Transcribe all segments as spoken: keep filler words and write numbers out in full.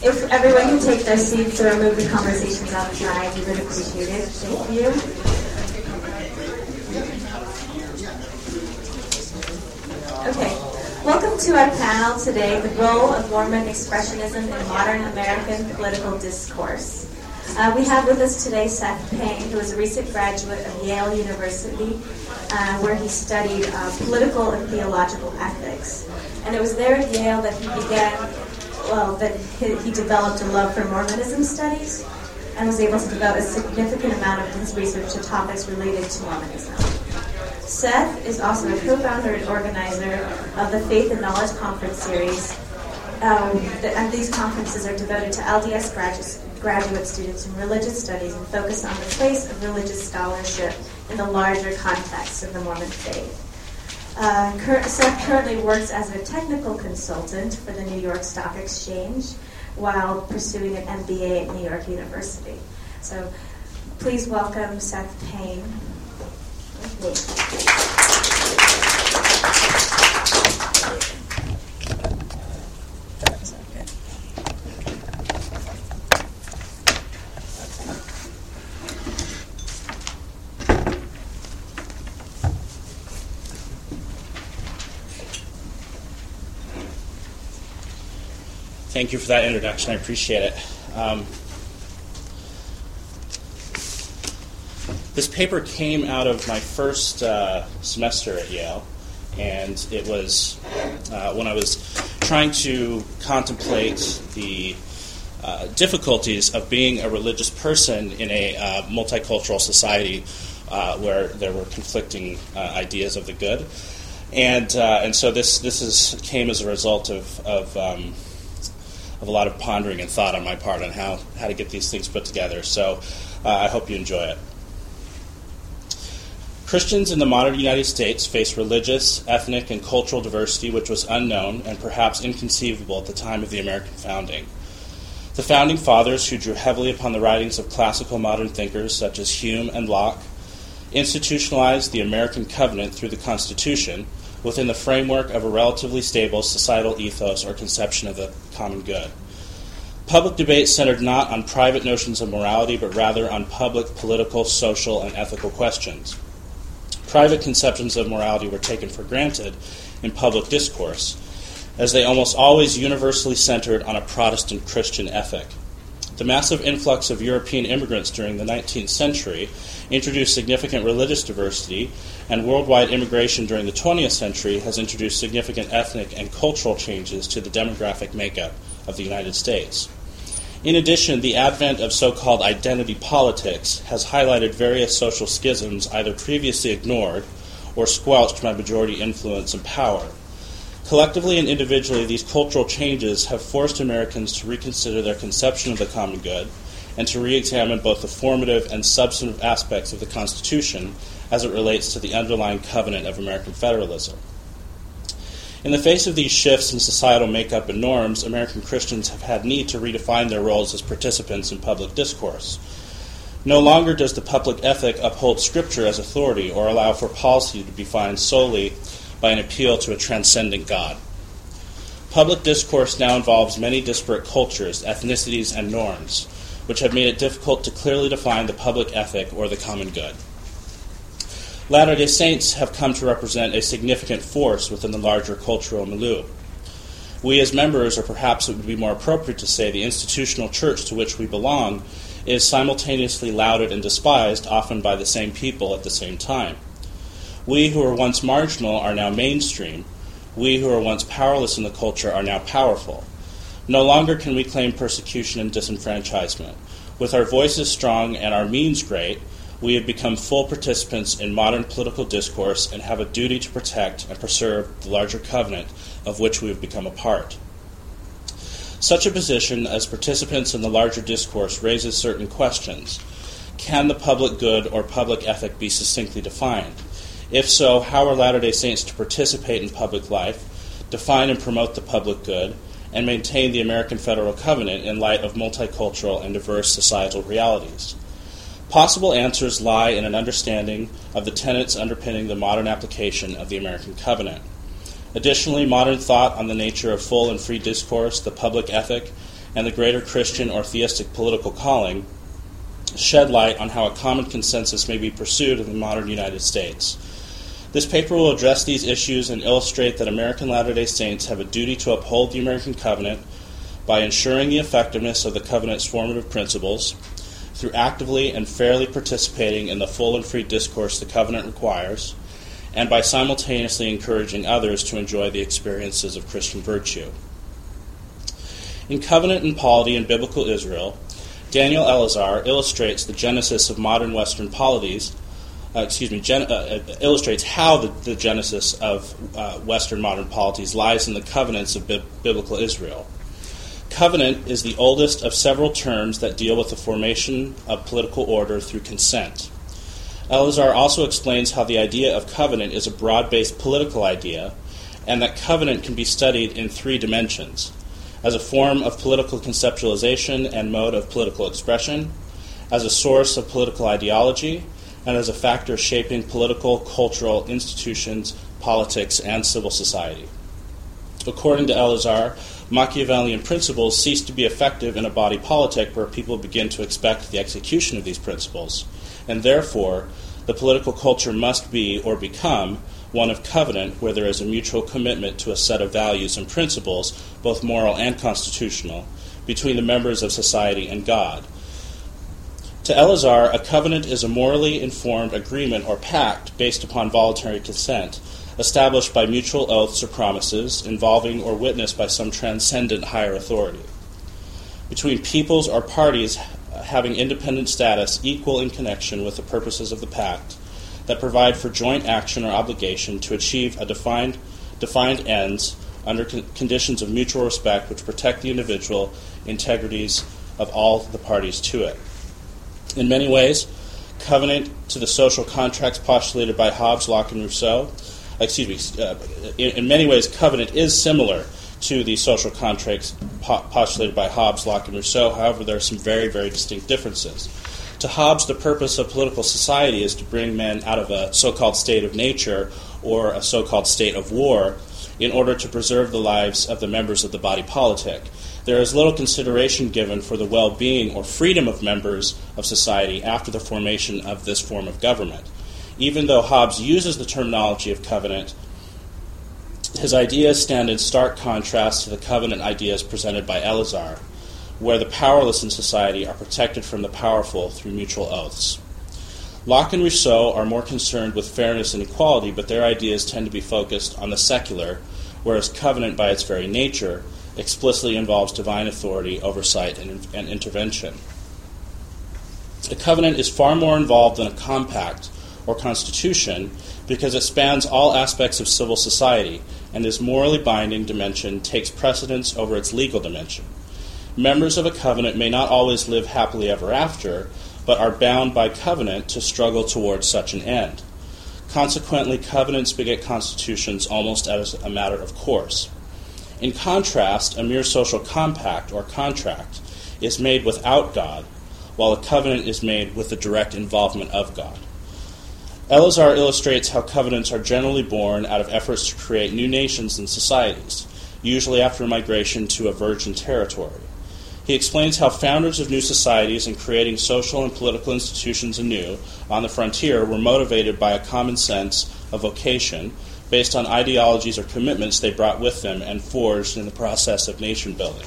If everyone can take their seats or move the conversations outside, we would appreciate it. Thank you. Okay. Welcome to our panel today, The Role of Mormon Expressionism in Modern American Political Discourse. Uh, we have with us today Seth Payne, who is a recent graduate of Yale University, uh, where he studied uh, political and theological ethics. And it was there at Yale that he began, well, that he, he developed a love for Mormonism studies and was able to devote a significant amount of his research to topics related to Mormonism. Seth is also a co-founder and organizer of the Faith and Knowledge Conference series, um, the, and these conferences are devoted to L D S graduate, graduate students in religious studies and focus on the place of religious scholarship in the larger context of the Mormon faith. Uh, cur- Seth currently works as a technical consultant for the New York Stock Exchange while pursuing an M B A at New York University. So please welcome Seth Payne. Thank you for that introduction. I appreciate it. Um, this paper came out of my first uh, semester at Yale, and it was uh, when I was trying to contemplate the uh, difficulties of being a religious person in a uh, multicultural society uh, where there were conflicting uh, ideas of the good. And uh, and so this this is came as a result of of um, of a lot of pondering and thought on my part on how, how to get these things put together. So uh, I hope you enjoy it. Christians in the modern United States face religious, ethnic, and cultural diversity which was unknown and perhaps inconceivable at the time of the American founding. The founding fathers, who drew heavily upon the writings of classical modern thinkers such as Hume and Locke, institutionalized the American covenant through the Constitution within the framework of a relatively stable societal ethos or conception of the common good. Public debate centered not on private notions of morality, but rather on public, political, social, and ethical questions. Private conceptions of morality were taken for granted in public discourse, as they almost always universally centered on a Protestant Christian ethic. The massive influx of European immigrants during the nineteenth century introduced significant religious diversity, and worldwide immigration during the twentieth century has introduced significant ethnic and cultural changes to the demographic makeup of the United States. In addition, the advent of so-called identity politics has highlighted various social schisms either previously ignored or squelched by majority influence and power. Collectively and individually, these cultural changes have forced Americans to reconsider their conception of the common good and to re-examine both the formative and substantive aspects of the Constitution as it relates to the underlying covenant of American federalism. In the face of these shifts in societal makeup and norms, American Christians have had need to redefine their roles as participants in public discourse. No longer does the public ethic uphold Scripture as authority or allow for policy to be defined solely by an appeal to a transcendent God. Public discourse now involves many disparate cultures, ethnicities, and norms, which have made it difficult to clearly define the public ethic or the common good. Latter-day Saints have come to represent a significant force within the larger cultural milieu. We as members, or perhaps it would be more appropriate to say the institutional church to which we belong, is simultaneously lauded and despised, often by the same people at the same time. We who were once marginal are now mainstream. We who were once powerless in the culture are now powerful. No longer can we claim persecution and disenfranchisement. With our voices strong and our means great, we have become full participants in modern political discourse and have a duty to protect and preserve the larger covenant of which we have become a part. Such a position as participants in the larger discourse raises certain questions. Can the public good or public ethic be succinctly defined? If so, how are Latter-day Saints to participate in public life, define and promote the public good, and maintain the American Federal Covenant in light of multicultural and diverse societal realities? Possible answers lie in an understanding of the tenets underpinning the modern application of the American Covenant. Additionally, modern thought on the nature of full and free discourse, the public ethic, and the greater Christian or theistic political calling, shed light on how a common consensus may be pursued in the modern United States. This paper will address these issues and illustrate that American Latter-day Saints have a duty to uphold the American Covenant by ensuring the effectiveness of the Covenant's formative principles, through actively and fairly participating in the full and free discourse the Covenant requires, and by simultaneously encouraging others to enjoy the experiences of Christian virtue. In Covenant and Polity in Biblical Israel, Daniel Elazar illustrates the genesis of modern Western polities, uh, excuse me, gen- uh, illustrates how the, the genesis of uh, Western modern polities lies in the covenants of bi- Biblical Israel. Covenant is the oldest of several terms that deal with the formation of political order through consent. Elazar also explains how the idea of covenant is a broad-based political idea, and that covenant can be studied in three dimensions: as a form of political conceptualization and mode of political expression, as a source of political ideology, and as a factor shaping political, cultural institutions, politics, and civil society. According to Elazar, Machiavellian principles cease to be effective in a body politic where people begin to expect the execution of these principles, and therefore the political culture must be or become one of covenant, where there is a mutual commitment to a set of values and principles, both moral and constitutional, between the members of society and God. To Elazar, a covenant is a morally informed agreement or pact based upon voluntary consent, established by mutual oaths or promises, involving or witnessed by some transcendent higher authority, between peoples or parties having independent status equal in connection with the purposes of the pact, that provide for joint action or obligation to achieve a defined defined ends under con- conditions of mutual respect which protect the individual integrities of all the parties to it. In many ways, covenant to the social contracts postulated by Hobbes, Locke, and Rousseau, excuse me, uh, in, in many ways, covenant is similar to the social contracts po- postulated by Hobbes, Locke, and Rousseau. However, there are some very, very distinct differences. To Hobbes, the purpose of political society is to bring men out of a so-called state of nature or a so-called state of war in order to preserve the lives of the members of the body politic. There is little consideration given for the well-being or freedom of members of society after the formation of this form of government. Even though Hobbes uses the terminology of covenant, his ideas stand in stark contrast to the covenant ideas presented by Elazar, where the powerless in society are protected from the powerful through mutual oaths. Locke and Rousseau are more concerned with fairness and equality, but their ideas tend to be focused on the secular, whereas covenant, by its very nature, explicitly involves divine authority, oversight, and, and intervention. A covenant is far more involved than a compact or constitution because it spans all aspects of civil society, and its morally binding dimension takes precedence over its legal dimension. Members of a covenant may not always live happily ever after, but are bound by covenant to struggle towards such an end. Consequently, covenants beget constitutions almost as a matter of course. In contrast, a mere social compact or contract is made without God, while a covenant is made with the direct involvement of God. Elazar illustrates how covenants are generally born out of efforts to create new nations and societies, usually after migration to a virgin territory. He explains how founders of new societies in creating social and political institutions anew on the frontier were motivated by a common sense of vocation based on ideologies or commitments they brought with them and forged in the process of nation building.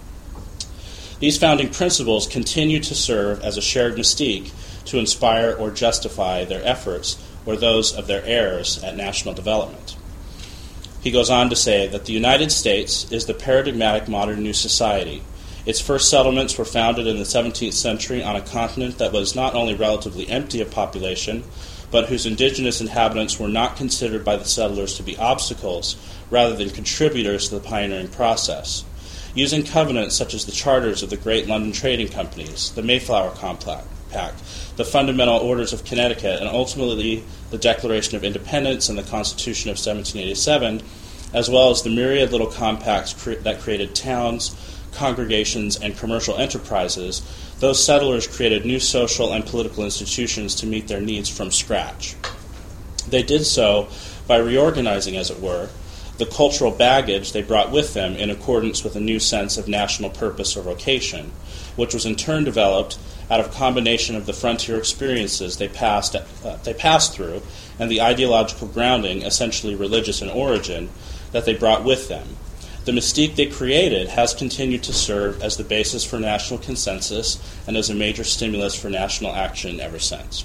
These founding principles continue to serve as a shared mystique to inspire or justify their efforts or those of their heirs at national development. He goes on to say that the United States is the paradigmatic modern new society. Its first settlements were founded in the seventeenth century on a continent that was not only relatively empty of population, but whose indigenous inhabitants were not considered by the settlers to be obstacles, rather than contributors to the pioneering process. Using covenants such as the charters of the great London trading companies, the Mayflower Compact, the Fundamental Orders of Connecticut, and ultimately the Declaration of Independence and the Constitution of seventeen eighty-seven, as well as the myriad little compacts cre- that created towns, congregations, and commercial enterprises, those settlers created new social and political institutions to meet their needs from scratch. They did so by reorganizing, as it were, the cultural baggage they brought with them in accordance with a new sense of national purpose or vocation, which was in turn developed out of a combination of the frontier experiences they passed, uh, they passed through and the ideological grounding, essentially religious in origin, that they brought with them. The mystique they created has continued to serve as the basis for national consensus and as a major stimulus for national action ever since.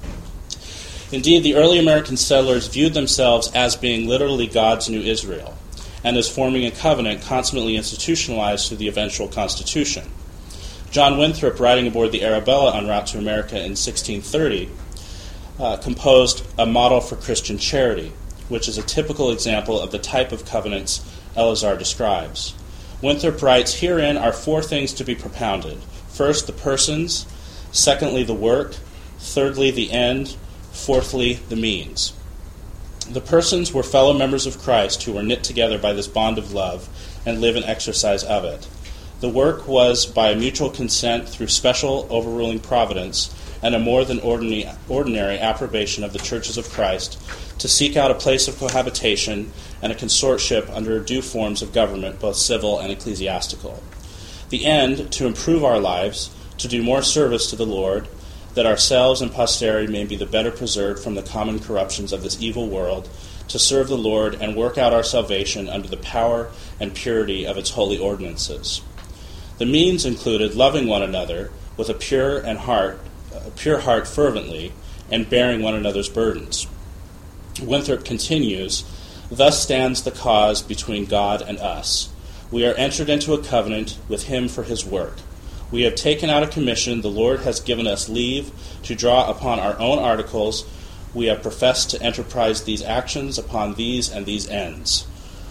Indeed, the early American settlers viewed themselves as being literally God's new Israel, and as forming a covenant consummately institutionalized through the eventual Constitution. John Winthrop, riding aboard the Arabella en route to America in sixteen thirty, uh, composed a model for Christian charity, which is a typical example of the type of covenants Eleazar describes. Winthrop writes, "Herein are four things to be propounded. First, the persons. Secondly, the work. Thirdly, the end. Fourthly, the means." The persons were fellow members of Christ who were knit together by this bond of love and live in exercise of it. The work was by mutual consent through special overruling providence and a more than ordinary, ordinary approbation of the churches of Christ to seek out a place of cohabitation and a consortship under due forms of government, both civil and ecclesiastical. The end, to improve our lives, to do more service to the Lord, that ourselves and posterity may be the better preserved from the common corruptions of this evil world, to serve the Lord and work out our salvation under the power and purity of its holy ordinances. The means included loving one another with a pure and heart, a pure heart fervently, and bearing one another's burdens. Winthrop continues, "Thus stands the cause between God and us. We are entered into a covenant with him for his work. We have taken out a commission. The Lord has given us leave to draw upon our own articles. We have professed to enterprise these actions upon these and these ends.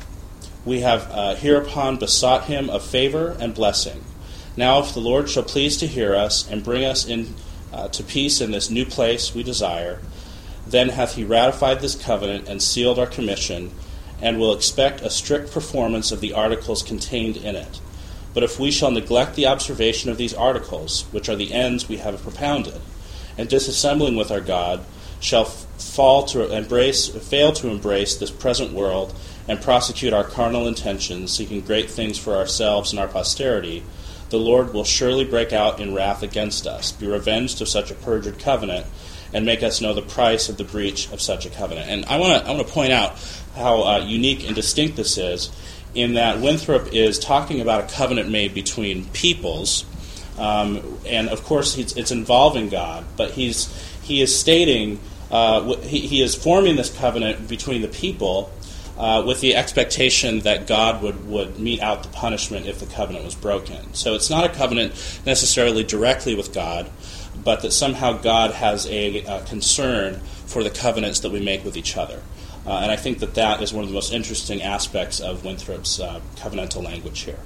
We have uh, hereupon besought him of favor and blessing. Now if the Lord shall please to hear us and bring us in uh, to peace in this new place we desire, then hath he ratified this covenant and sealed our commission, and will expect a strict performance of the articles contained in it. But if we shall neglect the observation of these articles, which are the ends we have propounded, and disassembling with our God, shall fall to embrace, fail to embrace this present world, and prosecute our carnal intentions, seeking great things for ourselves and our posterity, the Lord will surely break out in wrath against us, be revenged of such a perjured covenant, and make us know the price of the breach of such a covenant." And I want to I want to point out how uh, unique and distinct this is, in that Winthrop is talking about a covenant made between peoples, um, and of course it's, it's involving God, but he's he is stating uh, he, he is forming this covenant between the people uh, with the expectation that God would, would mete out the punishment if the covenant was broken. So it's not a covenant necessarily directly with God, but that somehow God has a, a concern for the covenants that we make with each other. Uh, and I think that that is one of the most interesting aspects of Winthrop's uh, covenantal language here.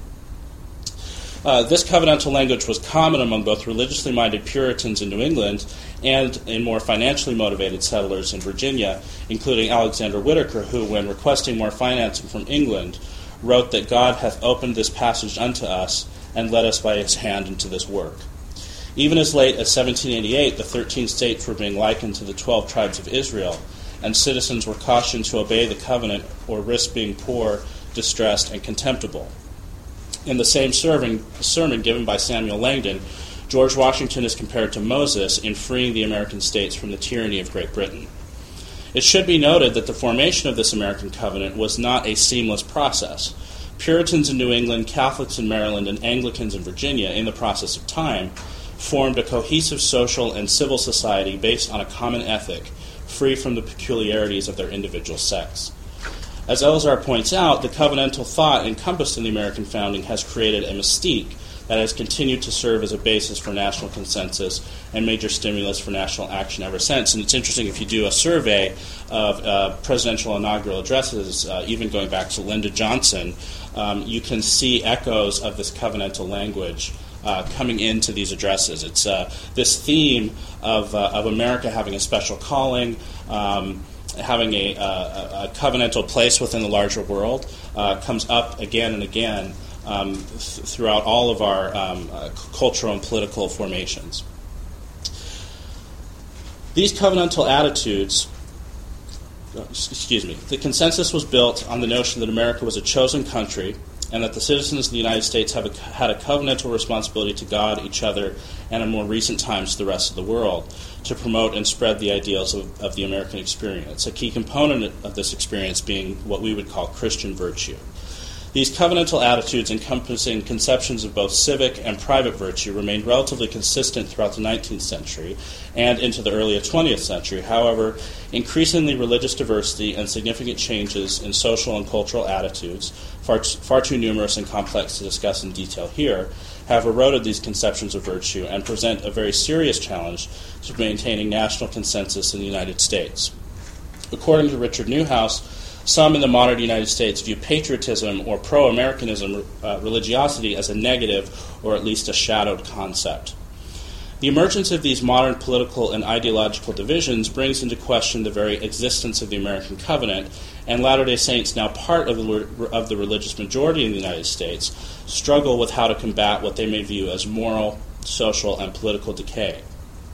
Uh, this covenantal language was common among both religiously minded Puritans in New England and in more financially motivated settlers in Virginia, including Alexander Whitaker, who, when requesting more financing from England, wrote that God hath opened this passage unto us and led us by his hand into this work. Even as late as seventeen eighty-eight, the thirteen states were being likened to the twelve tribes of Israel, and citizens were cautioned to obey the covenant or risk being poor, distressed, and contemptible. In the same sermon, sermon given by Samuel Langdon, George Washington is compared to Moses in freeing the American states from the tyranny of Great Britain. It should be noted that the formation of this American covenant was not a seamless process. Puritans in New England, Catholics in Maryland, and Anglicans in Virginia, in the process of time, formed a cohesive social and civil society based on a common ethic, free from the peculiarities of their individual sects. As Eleazar points out, the covenantal thought encompassed in the American founding has created a mystique that has continued to serve as a basis for national consensus and major stimulus for national action ever since. And it's interesting, if you do a survey of uh, presidential inaugural addresses, uh, even going back to Lyndon Johnson, um, you can see echoes of this covenantal language Uh, coming into these addresses. It's uh, this theme of uh, of America having a special calling, um, having a, a, a covenantal place within the larger world, uh, comes up again and again um, th- throughout all of our um, uh, cultural and political formations. These covenantal attitudes excuse me, the consensus was built on the notion that America was a chosen country and that the citizens of the United States have a, had a covenantal responsibility to God, each other, and in more recent times to the rest of the world, to promote and spread the ideals of, of the American experience, a key component of this experience being what we would call Christian virtue. These covenantal attitudes, encompassing conceptions of both civic and private virtue, remained relatively consistent throughout the nineteenth century and into the early twentieth century. However, increasingly religious diversity and significant changes in social and cultural attitudes, far, far too numerous and complex to discuss in detail here, have eroded these conceptions of virtue and present a very serious challenge to maintaining national consensus in the United States. According to Richard Newhouse, some in the modern United States view patriotism or pro-Americanism uh, religiosity as a negative or at least a shadowed concept. The emergence of these modern political and ideological divisions brings into question the very existence of the American covenant, and Latter-day Saints, now part of the, of the religious majority in the United States, struggle with how to combat what they may view as moral, social, and political decay.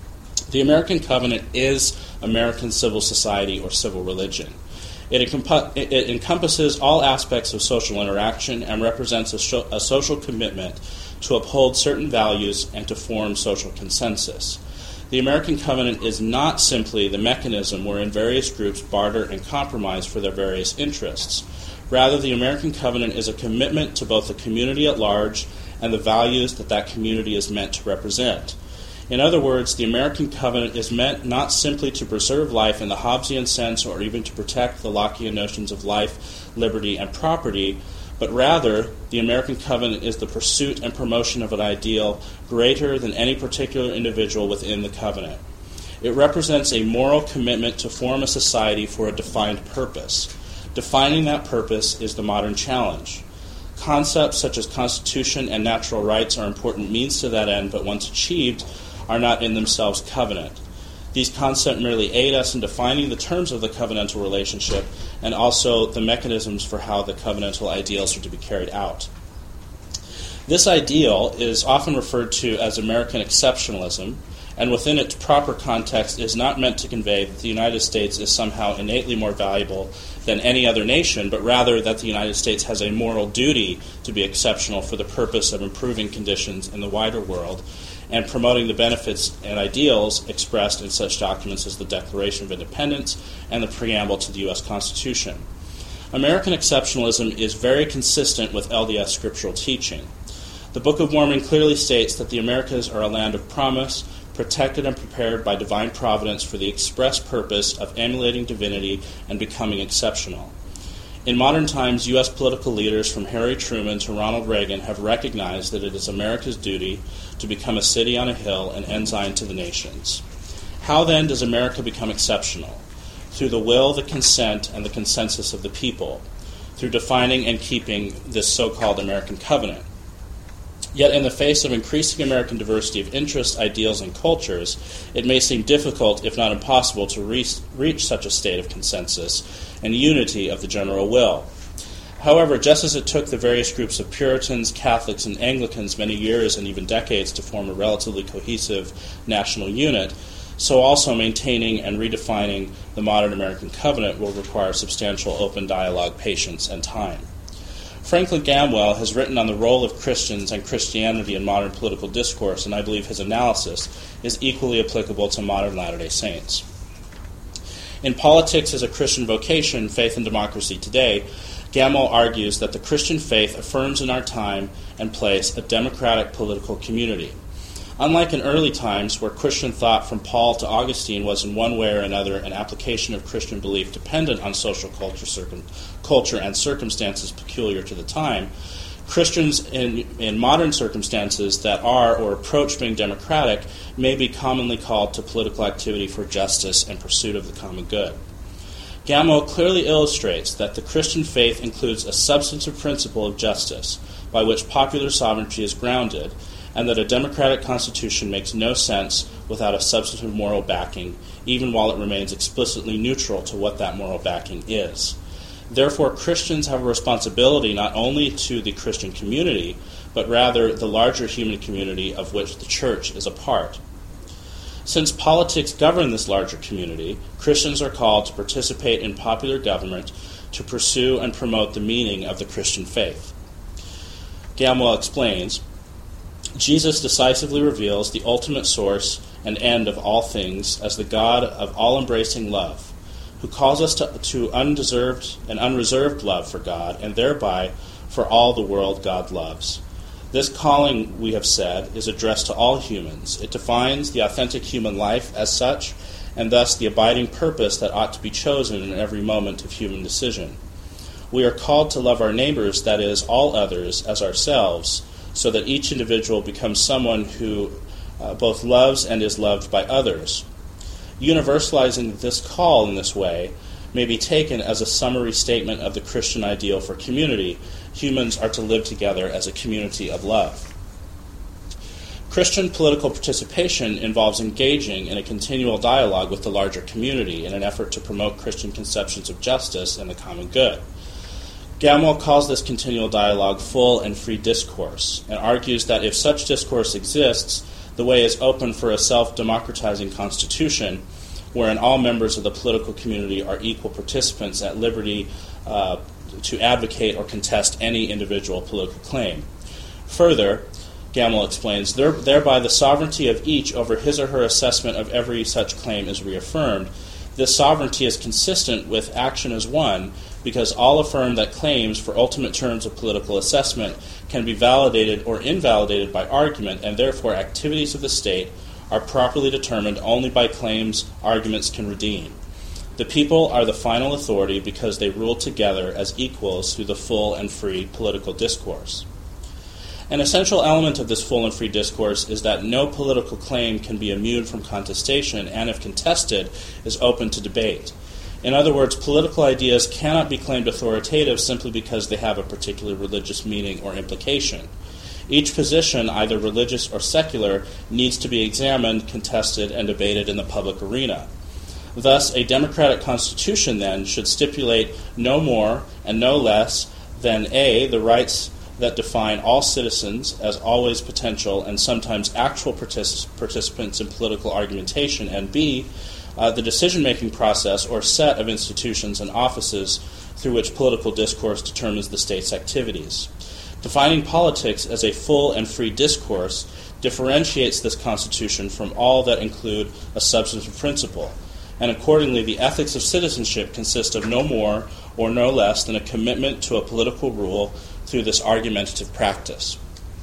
The American covenant is American civil society or civil religion. It, encomp- it encompasses all aspects of social interaction and represents a, sho- a social commitment to uphold certain values and to form social consensus. The American covenant is not simply the mechanism wherein various groups barter and compromise for their various interests. Rather, the American covenant is a commitment to both the community at large and the values that that community is meant to represent. In other words, the American covenant is meant not simply to preserve life in the Hobbesian sense or even to protect the Lockean notions of life, liberty, and property, but rather the American covenant is the pursuit and promotion of an ideal greater than any particular individual within the covenant. It represents a moral commitment to form a society for a defined purpose. Defining that purpose is the modern challenge. Concepts such as constitution and natural rights are important means to that end, but once achieved, are not in themselves covenant. These concepts merely aid us in defining the terms of the covenantal relationship and also the mechanisms for how the covenantal ideals are to be carried out. This ideal is often referred to as American exceptionalism, and within its proper context is not meant to convey that the United States is somehow innately more valuable than any other nation, but rather that the United States has a moral duty to be exceptional for the purpose of improving conditions in the wider world and promoting the benefits and ideals expressed in such documents as the Declaration of Independence and the preamble to the U S Constitution. American exceptionalism is very consistent with L D S scriptural teaching. The Book of Mormon clearly states that the Americas are a land of promise, protected and prepared by divine providence for the express purpose of emulating divinity and becoming exceptional. In modern times, U S political leaders from Harry Truman to Ronald Reagan have recognized that it is America's duty to become a city on a hill, an ensign to the nations. How then does America become exceptional? Through the will, the consent, and the consensus of the people, through defining and keeping this so-called American covenant. Yet in the face of increasing American diversity of interests, ideals, and cultures, it may seem difficult, if not impossible, to reach, reach such a state of consensus and unity of the general will. However, just as it took the various groups of Puritans, Catholics, and Anglicans many years and even decades to form a relatively cohesive national unit, so also maintaining and redefining the modern American covenant will require substantial open dialogue, patience, and time. Franklin Gamwell has written on the role of Christians and Christianity in modern political discourse, and I believe his analysis is equally applicable to modern Latter-day Saints. In Politics as a Christian Vocation, Faith and Democracy Today, Gamwell argues that the Christian faith affirms in our time and place a democratic political community. Unlike in early times, where Christian thought from Paul to Augustine was in one way or another an application of Christian belief dependent on social culture, circum- culture and circumstances peculiar to the time, Christians in, in modern circumstances that are or approach being democratic may be commonly called to political activity for justice and pursuit of the common good. Gamwell clearly illustrates that the Christian faith includes a substantive principle of justice by which popular sovereignty is grounded, and that a democratic constitution makes no sense without a substantive moral backing, even while it remains explicitly neutral to what that moral backing is. Therefore, Christians have a responsibility not only to the Christian community, but rather the larger human community of which the church is a part. Since politics govern this larger community, Christians are called to participate in popular government to pursue and promote the meaning of the Christian faith. Gamwell explains, Jesus decisively reveals the ultimate source and end of all things as the God of all-embracing love, who calls us to, to undeserved and unreserved love for God, and thereby for all the world God loves. This calling, we have said, is addressed to all humans. It defines the authentic human life as such, and thus the abiding purpose that ought to be chosen in every moment of human decision. We are called to love our neighbors, that is, all others, as ourselves, so that each individual becomes someone who uh, both loves and is loved by others. Universalizing this call in this way may be taken as a summary statement of the Christian ideal for community. Humans are to live together as a community of love. Christian political participation involves engaging in a continual dialogue with the larger community in an effort to promote Christian conceptions of justice and the common good. Gamwell calls this continual dialogue full and free discourse, and argues that if such discourse exists, the way is open for a self-democratizing constitution wherein all members of the political community are equal participants at liberty uh, to advocate or contest any individual political claim. Further, Gamwell explains, there, thereby the sovereignty of each over his or her assessment of every such claim is reaffirmed. This sovereignty is consistent with action as one, because all affirm that claims for ultimate terms of political assessment can be validated or invalidated by argument, and therefore activities of the state are properly determined only by claims arguments can redeem. The people are the final authority because they rule together as equals through the full and free political discourse. An essential element of this full and free discourse is that no political claim can be immune from contestation, and if contested, is open to debate. In other words, political ideas cannot be claimed authoritative simply because they have a particular religious meaning or implication. Each position, either religious or secular, needs to be examined, contested, and debated in the public arena. Thus, a democratic constitution, then, should stipulate no more and no less than A, the rights that define all citizens as always potential and sometimes actual particip- participants in political argumentation, and B, uh, the decision-making process or set of institutions and offices through which political discourse determines the state's activities. Defining politics as a full and free discourse differentiates this Constitution from all that include a substantive principle, and accordingly the ethics of citizenship consist of no more or no less than a commitment to a political rule through this argumentative practice.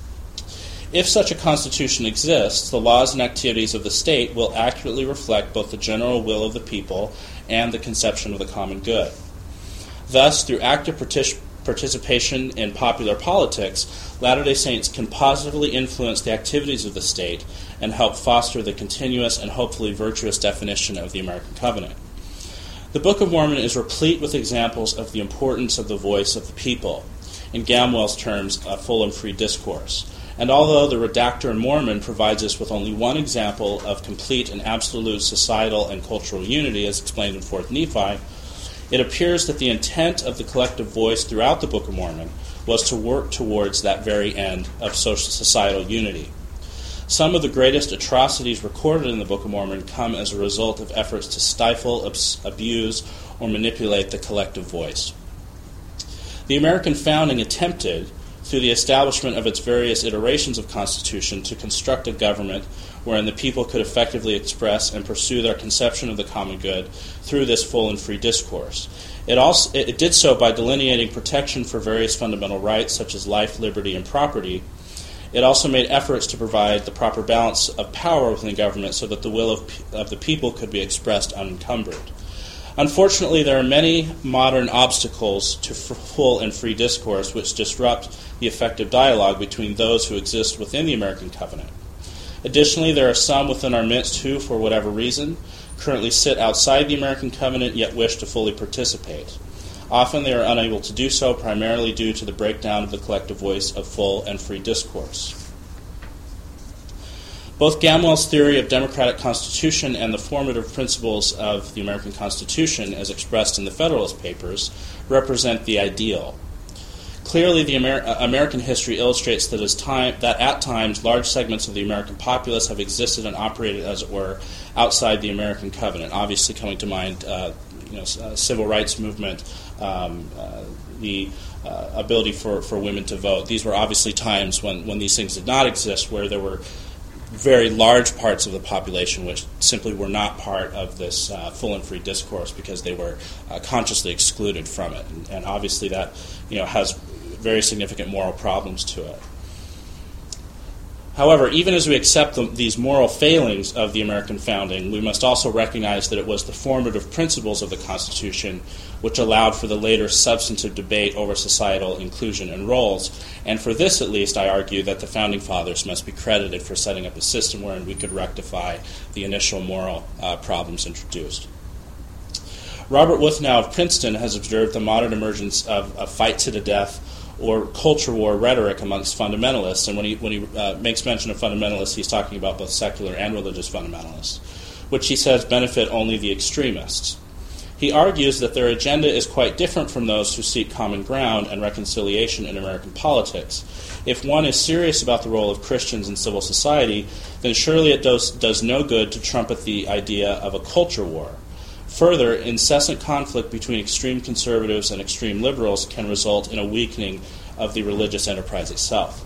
If such a Constitution exists, the laws and activities of the state will accurately reflect both the general will of the people and the conception of the common good. Thus, through active partic- participation in popular politics, Latter-day Saints can positively influence the activities of the state and help foster the continuous and hopefully virtuous definition of the American Covenant. The Book of Mormon is replete with examples of the importance of the voice of the people, in Gamwell's terms, a full and free discourse. And although the redactor in Mormon provides us with only one example of complete and absolute societal and cultural unity, as explained in Fourth Nephi, it appears that the intent of the collective voice throughout the Book of Mormon was to work towards that very end of social societal unity. Some of the greatest atrocities recorded in the Book of Mormon come as a result of efforts to stifle, abs- abuse, or manipulate the collective voice. The American founding attempted, through the establishment of its various iterations of Constitution, to construct a government wherein the people could effectively express and pursue their conception of the common good through this full and free discourse. It also it did so by delineating protection for various fundamental rights such as life, liberty, and property. It also made efforts to provide the proper balance of power within the government so that the will of, of the people could be expressed unencumbered. Unfortunately, there are many modern obstacles to full and free discourse which disrupt the effective dialogue between those who exist within the American Covenant. Additionally, there are some within our midst who, for whatever reason, currently sit outside the American Covenant yet wish to fully participate. Often they are unable to do so, primarily due to the breakdown of the collective voice of full and free discourse. Both Gamwell's theory of democratic constitution and the formative principles of the American Constitution, as expressed in the Federalist Papers, represent the ideal. Clearly, the Amer- uh, American history illustrates that, as time, that at times large segments of the American populace have existed and operated, as it were, outside the American covenant. Obviously, coming to mind, uh, you know, uh, civil rights movement, um, uh, the uh, ability for, for women to vote. These were obviously times when, when these things did not exist, where there were very large parts of the population which simply were not part of this uh, full and free discourse because they were uh, consciously excluded from it. And, and obviously that, you know, has very significant moral problems to it. However, even as we accept the, these moral failings of the American founding, we must also recognize that it was the formative principles of the Constitution which allowed for the later substantive debate over societal inclusion and roles. And for this, at least, I argue that the Founding Fathers must be credited for setting up a system wherein we could rectify the initial moral uh, problems introduced. Robert Wuthnow of Princeton has observed the modern emergence of a fight to the death or culture war rhetoric amongst fundamentalists. And when he, when he uh, makes mention of fundamentalists, he's talking about both secular and religious fundamentalists, which he says benefit only the extremists. He argues that their agenda is quite different from those who seek common ground and reconciliation in American politics. If one is serious about the role of Christians in civil society, then surely it does, does no good to trumpet the idea of a culture war. Further, incessant conflict between extreme conservatives and extreme liberals can result in a weakening of the religious enterprise itself.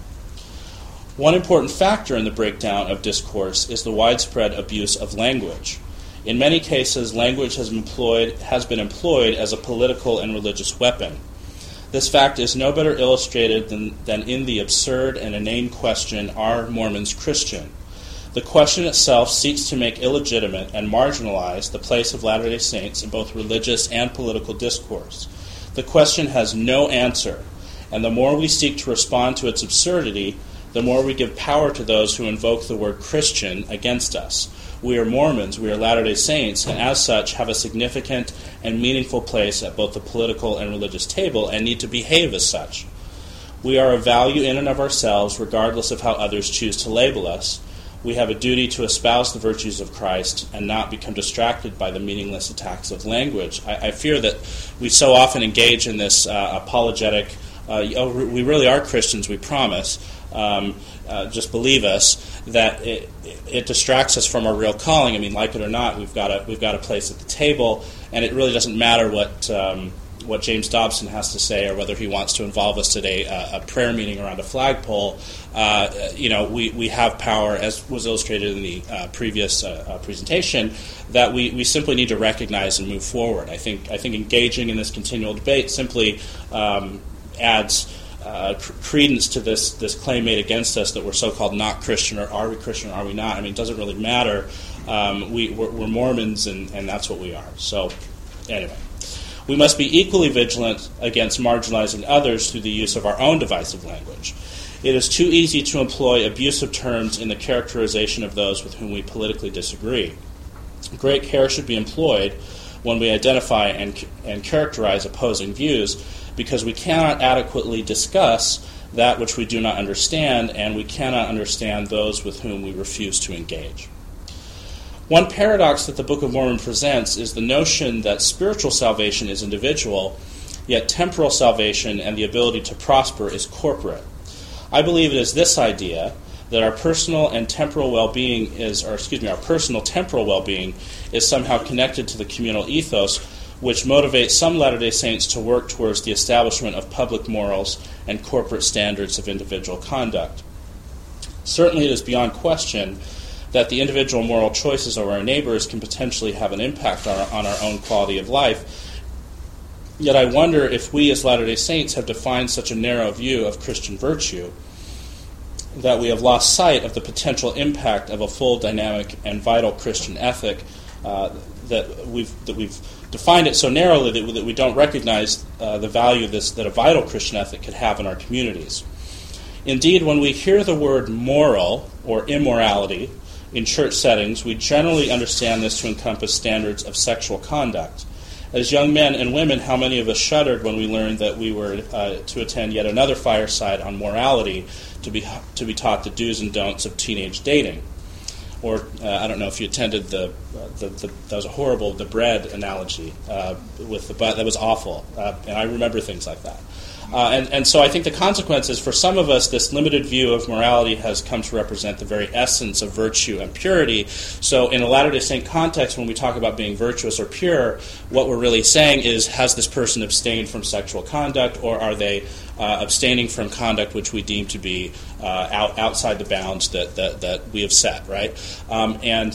One important factor in the breakdown of discourse is the widespread abuse of language. In many cases, language has, employed, has been employed as a political and religious weapon. This fact is no better illustrated than, than in the absurd and inane question, "Are Mormons Christian?" The question itself seeks to make illegitimate and marginalize the place of Latter-day Saints in both religious and political discourse. The question has no answer, and the more we seek to respond to its absurdity, the more we give power to those who invoke the word Christian against us. We are Mormons, we are Latter-day Saints, and as such have a significant and meaningful place at both the political and religious table and need to behave as such. We are of value in and of ourselves, regardless of how others choose to label us. We have a duty to espouse the virtues of Christ and not become distracted by the meaningless attacks of language. I, I fear that we so often engage in this uh, apologetic, uh, oh, we really are Christians, we promise, um, uh, just believe us, that it, it distracts us from our real calling. I mean, like it or not, we've got a, we've got a place at the table, and it really doesn't matter what um, what James Dobson has to say or whether he wants to involve us at a, a prayer meeting around a flagpole. Uh, you know, we, we have power, as was illustrated in the uh, previous uh, uh, presentation, that we, we simply need to recognize and move forward. I think I think engaging in this continual debate simply um, adds uh, cr- credence to this this claim made against us that we're so-called not Christian, or are we Christian or are we not? I mean, it doesn't really matter. Um, we, we're, we're Mormons, and, and that's what we are. So, anyway. We must be equally vigilant against marginalizing others through the use of our own divisive language. It is too easy to employ abusive terms in the characterization of those with whom we politically disagree. Great care should be employed when we identify and, and characterize opposing views, because we cannot adequately discuss that which we do not understand, and we cannot understand those with whom we refuse to engage. One paradox that the Book of Mormon presents is the notion that spiritual salvation is individual, yet temporal salvation and the ability to prosper is corporate. I believe it is this idea that our personal and temporal well-being is, or excuse me, our personal temporal well-being is somehow connected to the communal ethos, which motivates some Latter-day Saints to work towards the establishment of public morals and corporate standards of individual conduct. Certainly it is beyond question that the individual moral choices of our neighbors can potentially have an impact on our, on our own quality of life. Yet I wonder if we as Latter-day Saints have defined such a narrow view of Christian virtue that we have lost sight of the potential impact of a full, dynamic, and vital Christian ethic, uh, that we've that we've defined it so narrowly that we, that we don't recognize uh, the value this, that a vital Christian ethic could have in our communities. Indeed, when we hear the word moral or immorality in church settings, we generally understand this to encompass standards of sexual conduct. As young men and women, how many of us shuddered when we learned that we were uh, to attend yet another fireside on morality to be to be taught the do's and don'ts of teenage dating? Or uh, I don't know if you attended the, uh, the, the that was a horrible the bread analogy uh, with the but that was awful, uh, and I remember things like that. Uh, and, and so I think the consequence is, for some of us, this limited view of morality has come to represent the very essence of virtue and purity. So in a Latter-day Saint context, when we talk about being virtuous or pure, what we're really saying is, has this person abstained from sexual conduct, or are they uh, abstaining from conduct which we deem to be uh, out, outside the bounds that, that, that we have set, right? Um, and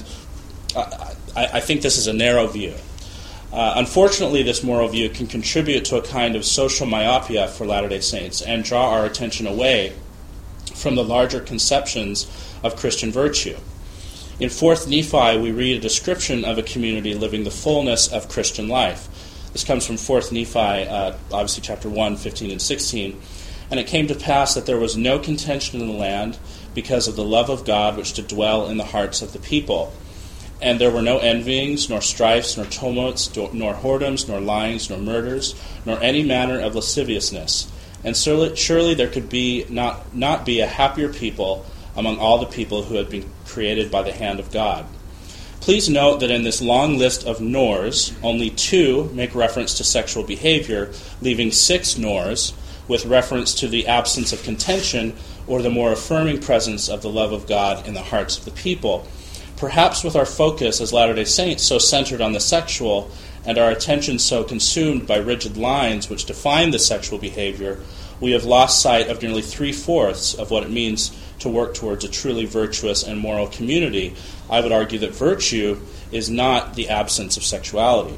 I, I think this is a narrow view. Uh, unfortunately, this moral view can contribute to a kind of social myopia for Latter-day Saints and draw our attention away from the larger conceptions of Christian virtue. In Fourth Nephi, we read a description of a community living the fullness of Christian life. This comes from Fourth Nephi, uh, obviously chapter one, fifteen and sixteen. And it came to pass that there was no contention in the land because of the love of God which did dwell in the hearts of the people. And there were no envyings, nor strifes, nor tumults, nor whoredoms, nor lyings, nor murders, nor any manner of lasciviousness. And surely, surely there could be not, not be a happier people among all the people who had been created by the hand of God. Please note that in this long list of nors, only two make reference to sexual behavior, leaving six nors with reference to the absence of contention or the more affirming presence of the love of God in the hearts of the people. Perhaps with our focus as Latter-day Saints so centered on the sexual and our attention so consumed by rigid lines which define the sexual behavior, we have lost sight of nearly three-fourths of what it means to work towards a truly virtuous and moral community. I would argue that virtue is not the absence of sexuality.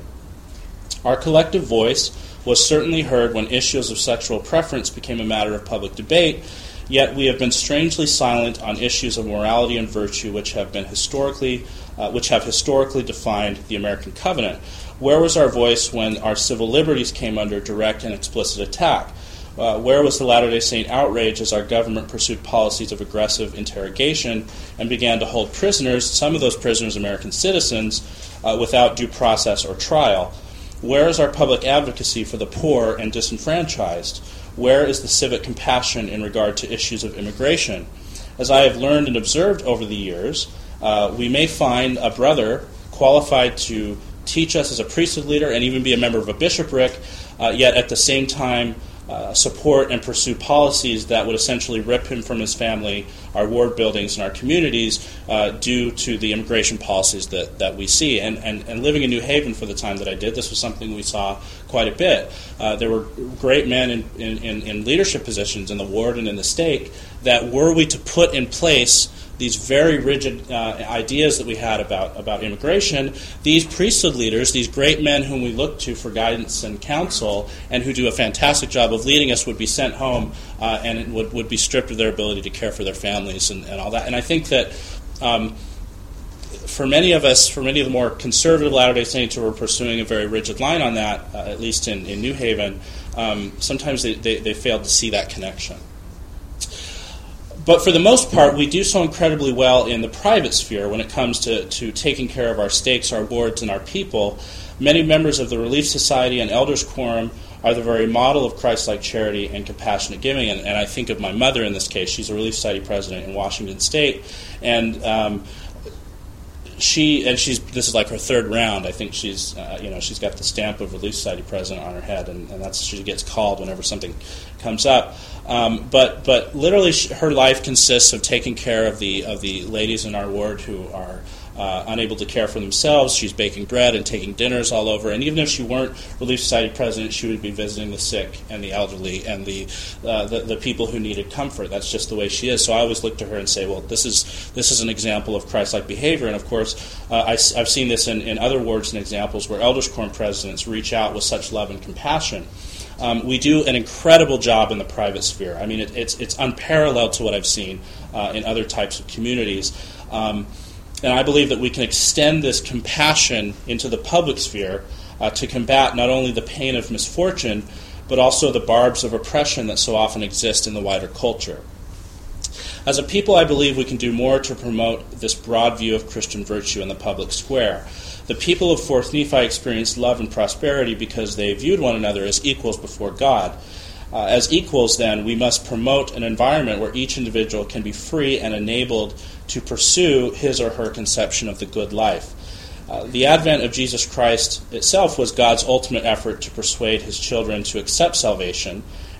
Our collective voice was certainly heard when issues of sexual preference became a matter of public debate, yet we have been strangely silent on issues of morality and virtue which have been historically, uh, which have historically defined the American covenant. Where was our voice when our civil liberties came under direct and explicit attack? Uh, where was the Latter-day Saint outrage as our government pursued policies of aggressive interrogation and began to hold prisoners, some of those prisoners American citizens, uh, without due process or trial? Where is our public advocacy for the poor and disenfranchised? Where is the civic compassion in regard to issues of immigration? As I have learned and observed over the years, uh, we may find a brother qualified to teach us as a priesthood leader and even be a member of a bishopric, uh, yet at the same time uh, support and pursue policies that would essentially rip him from his family, our ward buildings, and our communities uh, due to the immigration policies that, that we see. And, and, and living in New Haven for the time that I did, this was something we saw quite a bit. Uh, there were great men in, in, in leadership positions in the ward and in the stake that, were we to put in place these very rigid uh, ideas that we had about, about immigration, these priesthood leaders, these great men whom we look to for guidance and counsel and who do a fantastic job of leading us, would be sent home uh, and would, would be stripped of their ability to care for their families and, and all that. And I think that um, for many of us, for many of the more conservative Latter-day Saints who are pursuing a very rigid line on that, uh, at least in, in New Haven, um, sometimes they, they, they failed to see that connection. But for the most part, we do so incredibly well in the private sphere when it comes to, to taking care of our stakes, our wards, and our people. Many members of the Relief Society and Elders Quorum are the very model of Christ-like charity and compassionate giving. And, and I think of my mother in this case. She's a Relief Society president in Washington State. And um, she and she's this is like her third round. I think she's uh, you know she's got the stamp of Relief Society president on her head, and, and that's she gets called whenever something comes up. Um, but but literally, she, her life consists of taking care of the of the ladies in our ward who are uh, unable to care for themselves. She's baking bread and taking dinners all over. And even if she weren't Relief Society president, she would be visiting the sick and the elderly and the, uh, the the people who needed comfort. That's just the way she is. So I always look to her and say, well, this is this is an example of Christ-like behavior. And of course, uh, I, I've seen this in, in other wards and examples where Elders Quorum presidents reach out with such love and compassion. Um, we do an incredible job in the private sphere. I mean, it, it's it's unparalleled to what I've seen uh, in other types of communities. Um, and I believe that we can extend this compassion into the public sphere uh, to combat not only the pain of misfortune, but also the barbs of oppression that so often exist in the wider culture. As a people, I believe we can do more to promote this broad view of Christian virtue in the public square. The people of Fourth Nephi experienced love and prosperity because they viewed one another as equals before God. Uh, as equals, then, we must promote an environment where each individual can be free and enabled to pursue his or her conception of the good life. Uh, the advent of Jesus Christ itself was God's ultimate effort to persuade his children to accept salvation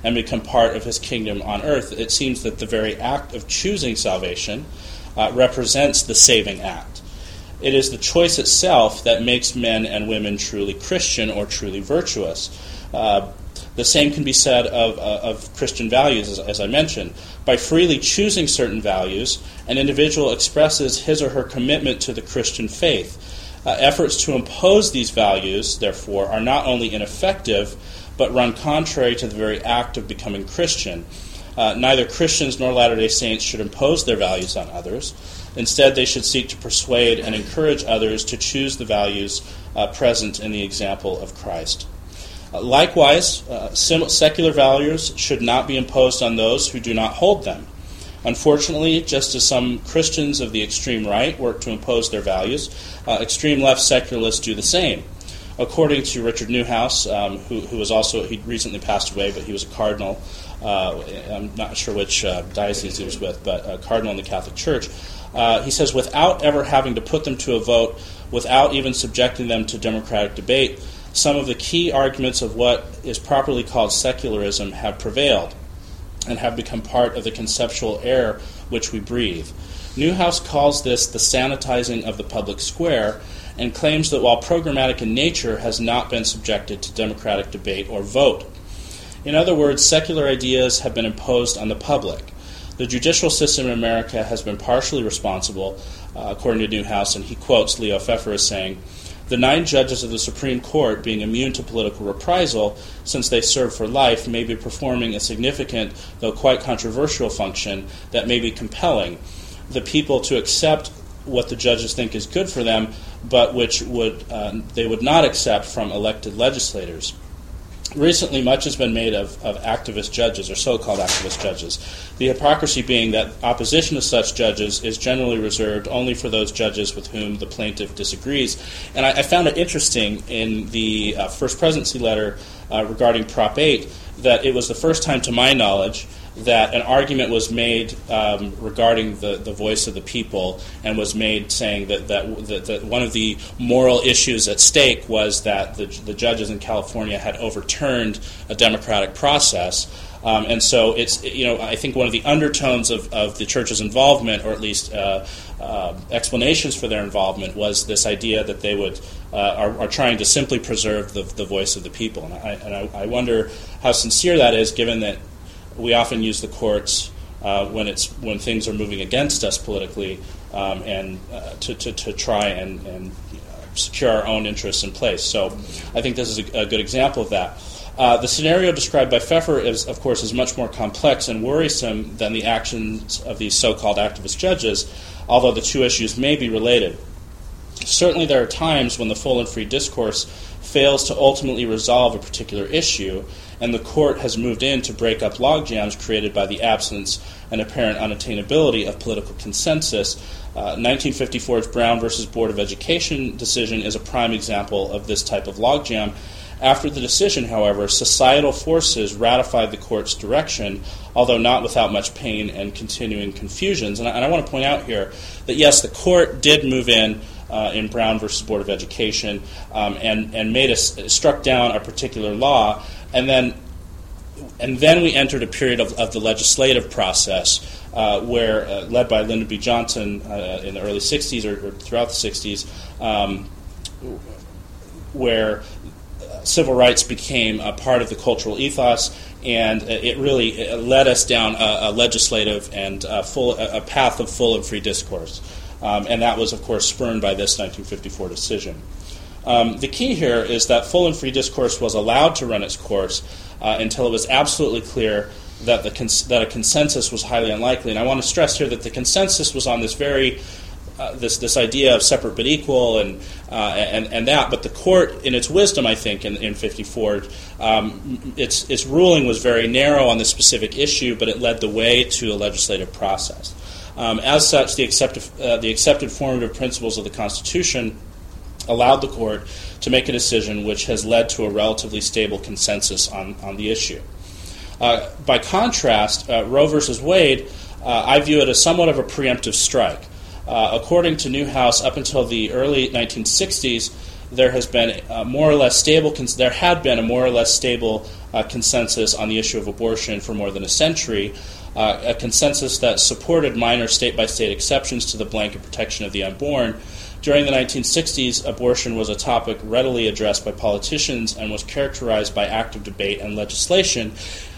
and become part of his kingdom on earth. It seems that the very act of choosing salvation uh, represents the saving act. It is the choice itself that makes men and women truly Christian or truly virtuous. Uh, the same can be said of, uh, of Christian values, as, as I mentioned. By freely choosing certain values, an individual expresses his or her commitment to the Christian faith. Uh, efforts to impose these values, therefore, are not only ineffective, but run contrary to the very act of becoming Christian. Uh, neither Christians nor Latter-day Saints should impose their values on others. Instead, they should seek to persuade and encourage others to choose the values uh, present in the example of Christ. Uh, likewise, uh, sim- secular values should not be imposed on those who do not hold them. Unfortunately, just as some Christians of the extreme right work to impose their values, uh, extreme left secularists do the same. According to Richard Newhouse, um, who, who was also, he recently passed away, but he was a cardinal. Uh, I'm not sure which uh, diocese he was with, but a cardinal in the Catholic Church. Uh, he says, without ever having to put them to a vote, without even subjecting them to democratic debate, some of the key arguments of what is properly called secularism have prevailed and have become part of the conceptual air which we breathe. Newhouse calls this the sanitizing of the public square and claims that while programmatic in nature has not been subjected to democratic debate or vote. In other words, secular ideas have been imposed on the public. The judicial system in America has been partially responsible, uh, according to Newhouse, and he quotes Leo Pfeffer as saying, "The nine judges of the Supreme Court, being immune to political reprisal, since they serve for life, may be performing a significant, though quite controversial function that may be compelling the people to accept what the judges think is good for them, but which would uh, they would not accept from elected legislators." Recently, much has been made of, of activist judges, or so-called activist judges, the hypocrisy being that opposition to such judges is generally reserved only for those judges with whom the plaintiff disagrees. And I, I found it interesting in the uh, First Presidency letter uh, regarding Prop eight that it was the first time, to my knowledge, that an argument was made um, regarding the, the voice of the people, and was made saying that, that, that, that one of the moral issues at stake was that the, the judges in California had overturned a democratic process. Um, and so it's, you know, I think one of the undertones of, of the church's involvement, or at least uh, uh, explanations for their involvement, was this idea that they would uh, are, are trying to simply preserve the, the voice of the people. And, I, and I, I wonder how sincere that is, given that we often use the courts uh, when it's when things are moving against us politically, um, and uh, to, to to try and, and uh, secure our own interests in place. So I think this is a, a good example of that. Uh, the scenario described by Pfeffer is, of course, is much more complex and worrisome than the actions of these so-called activist judges, although the two issues may be related. Certainly there are times when the full and free discourse fails to ultimately resolve a particular issue, and the court has moved in to break up logjams created by the absence and apparent unattainability of political consensus. Uh, nineteen fifty-four's Brown versus Board of Education decision is a prime example of this type of logjam. After the decision, however, societal forces ratified the court's direction, although not without much pain and continuing confusions. And I, and I want to point out here that, yes, the court did move in uh, in Brown versus Board of Education um, and, and made a, struck down a particular law, and then and then we entered a period of, of the legislative process uh, where, uh, led by Lyndon B. Johnson uh, in the early sixties or, or throughout the sixties, um, where civil rights became a part of the cultural ethos, and it really led us down a, a legislative and a, full, a path of full and free discourse. Um, and that was, of course, spurned by this nineteen fifty-four decision. Um, the key here is that full and free discourse was allowed to run its course uh, until it was absolutely clear that, the cons- that a consensus was highly unlikely. And I want to stress here that the consensus was on this very Uh, this this idea of separate but equal and uh, and and that, but the court, in its wisdom, I think, in, in fifty-four, um, its its ruling was very narrow on this specific issue, but it led the way to a legislative process. Um, as such, the accepted uh, the accepted formative principles of the Constitution allowed the court to make a decision which has led to a relatively stable consensus on on the issue. Uh, by contrast, uh, Roe versus Wade, uh, I view it as somewhat of a preemptive strike. Uh, according to Newhouse, up until the early nineteen sixties, there has been a more or less stable. Cons- there had been a more or less stable uh, consensus on the issue of abortion for more than a century, uh, a consensus that supported minor state-by-state exceptions to the blanket protection of the unborn. During the nineteen sixties, abortion was a topic readily addressed by politicians and was characterized by active debate and legislation.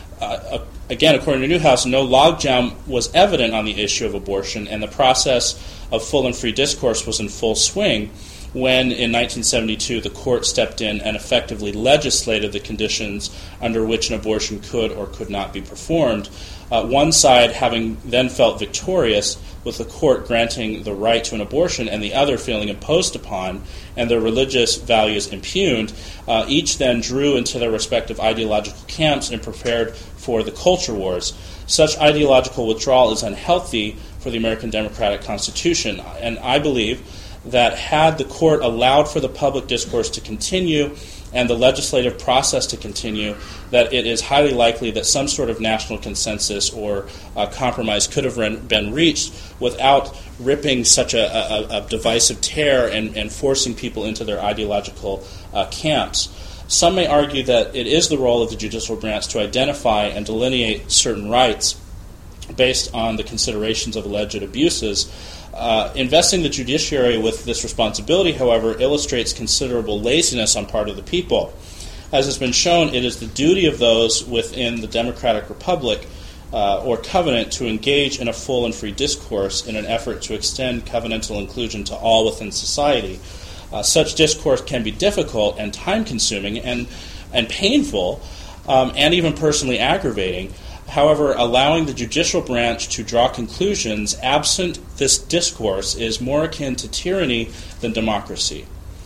Uh, again, according to Newhouse, no logjam was evident on the issue of abortion, and the process of full and free discourse was in full swing when, in nineteen seventy-two, the court stepped in and effectively legislated the conditions under which an abortion could or could not be performed. Uh, one side having then felt victorious with the court granting the right to an abortion and the other feeling imposed upon and their religious values impugned, uh, each then drew into their respective ideological camps and prepared for the culture wars. Such ideological withdrawal is unhealthy for the American democratic Constitution, and I believe that had the court allowed for the public discourse to continue and the legislative process to continue, that it is highly likely that some sort of national consensus or uh, compromise could have been reached without ripping such a, a, a divisive tear and, and forcing people into their ideological uh, camps. Some may argue that it is the role of the judicial branch to identify and delineate certain rights based on the considerations of alleged abuses. Uh, investing the judiciary with this responsibility, however, illustrates considerable laziness on part of the people. As has been shown, it is the duty of those within the democratic republic uh, or covenant to engage in a full and free discourse in an effort to extend covenantal inclusion to all within society. Uh, such discourse can be difficult and time-consuming and, and painful um, and even personally aggravating. However, allowing the judicial branch to draw conclusions absent this discourse is more akin to tyranny than democracy.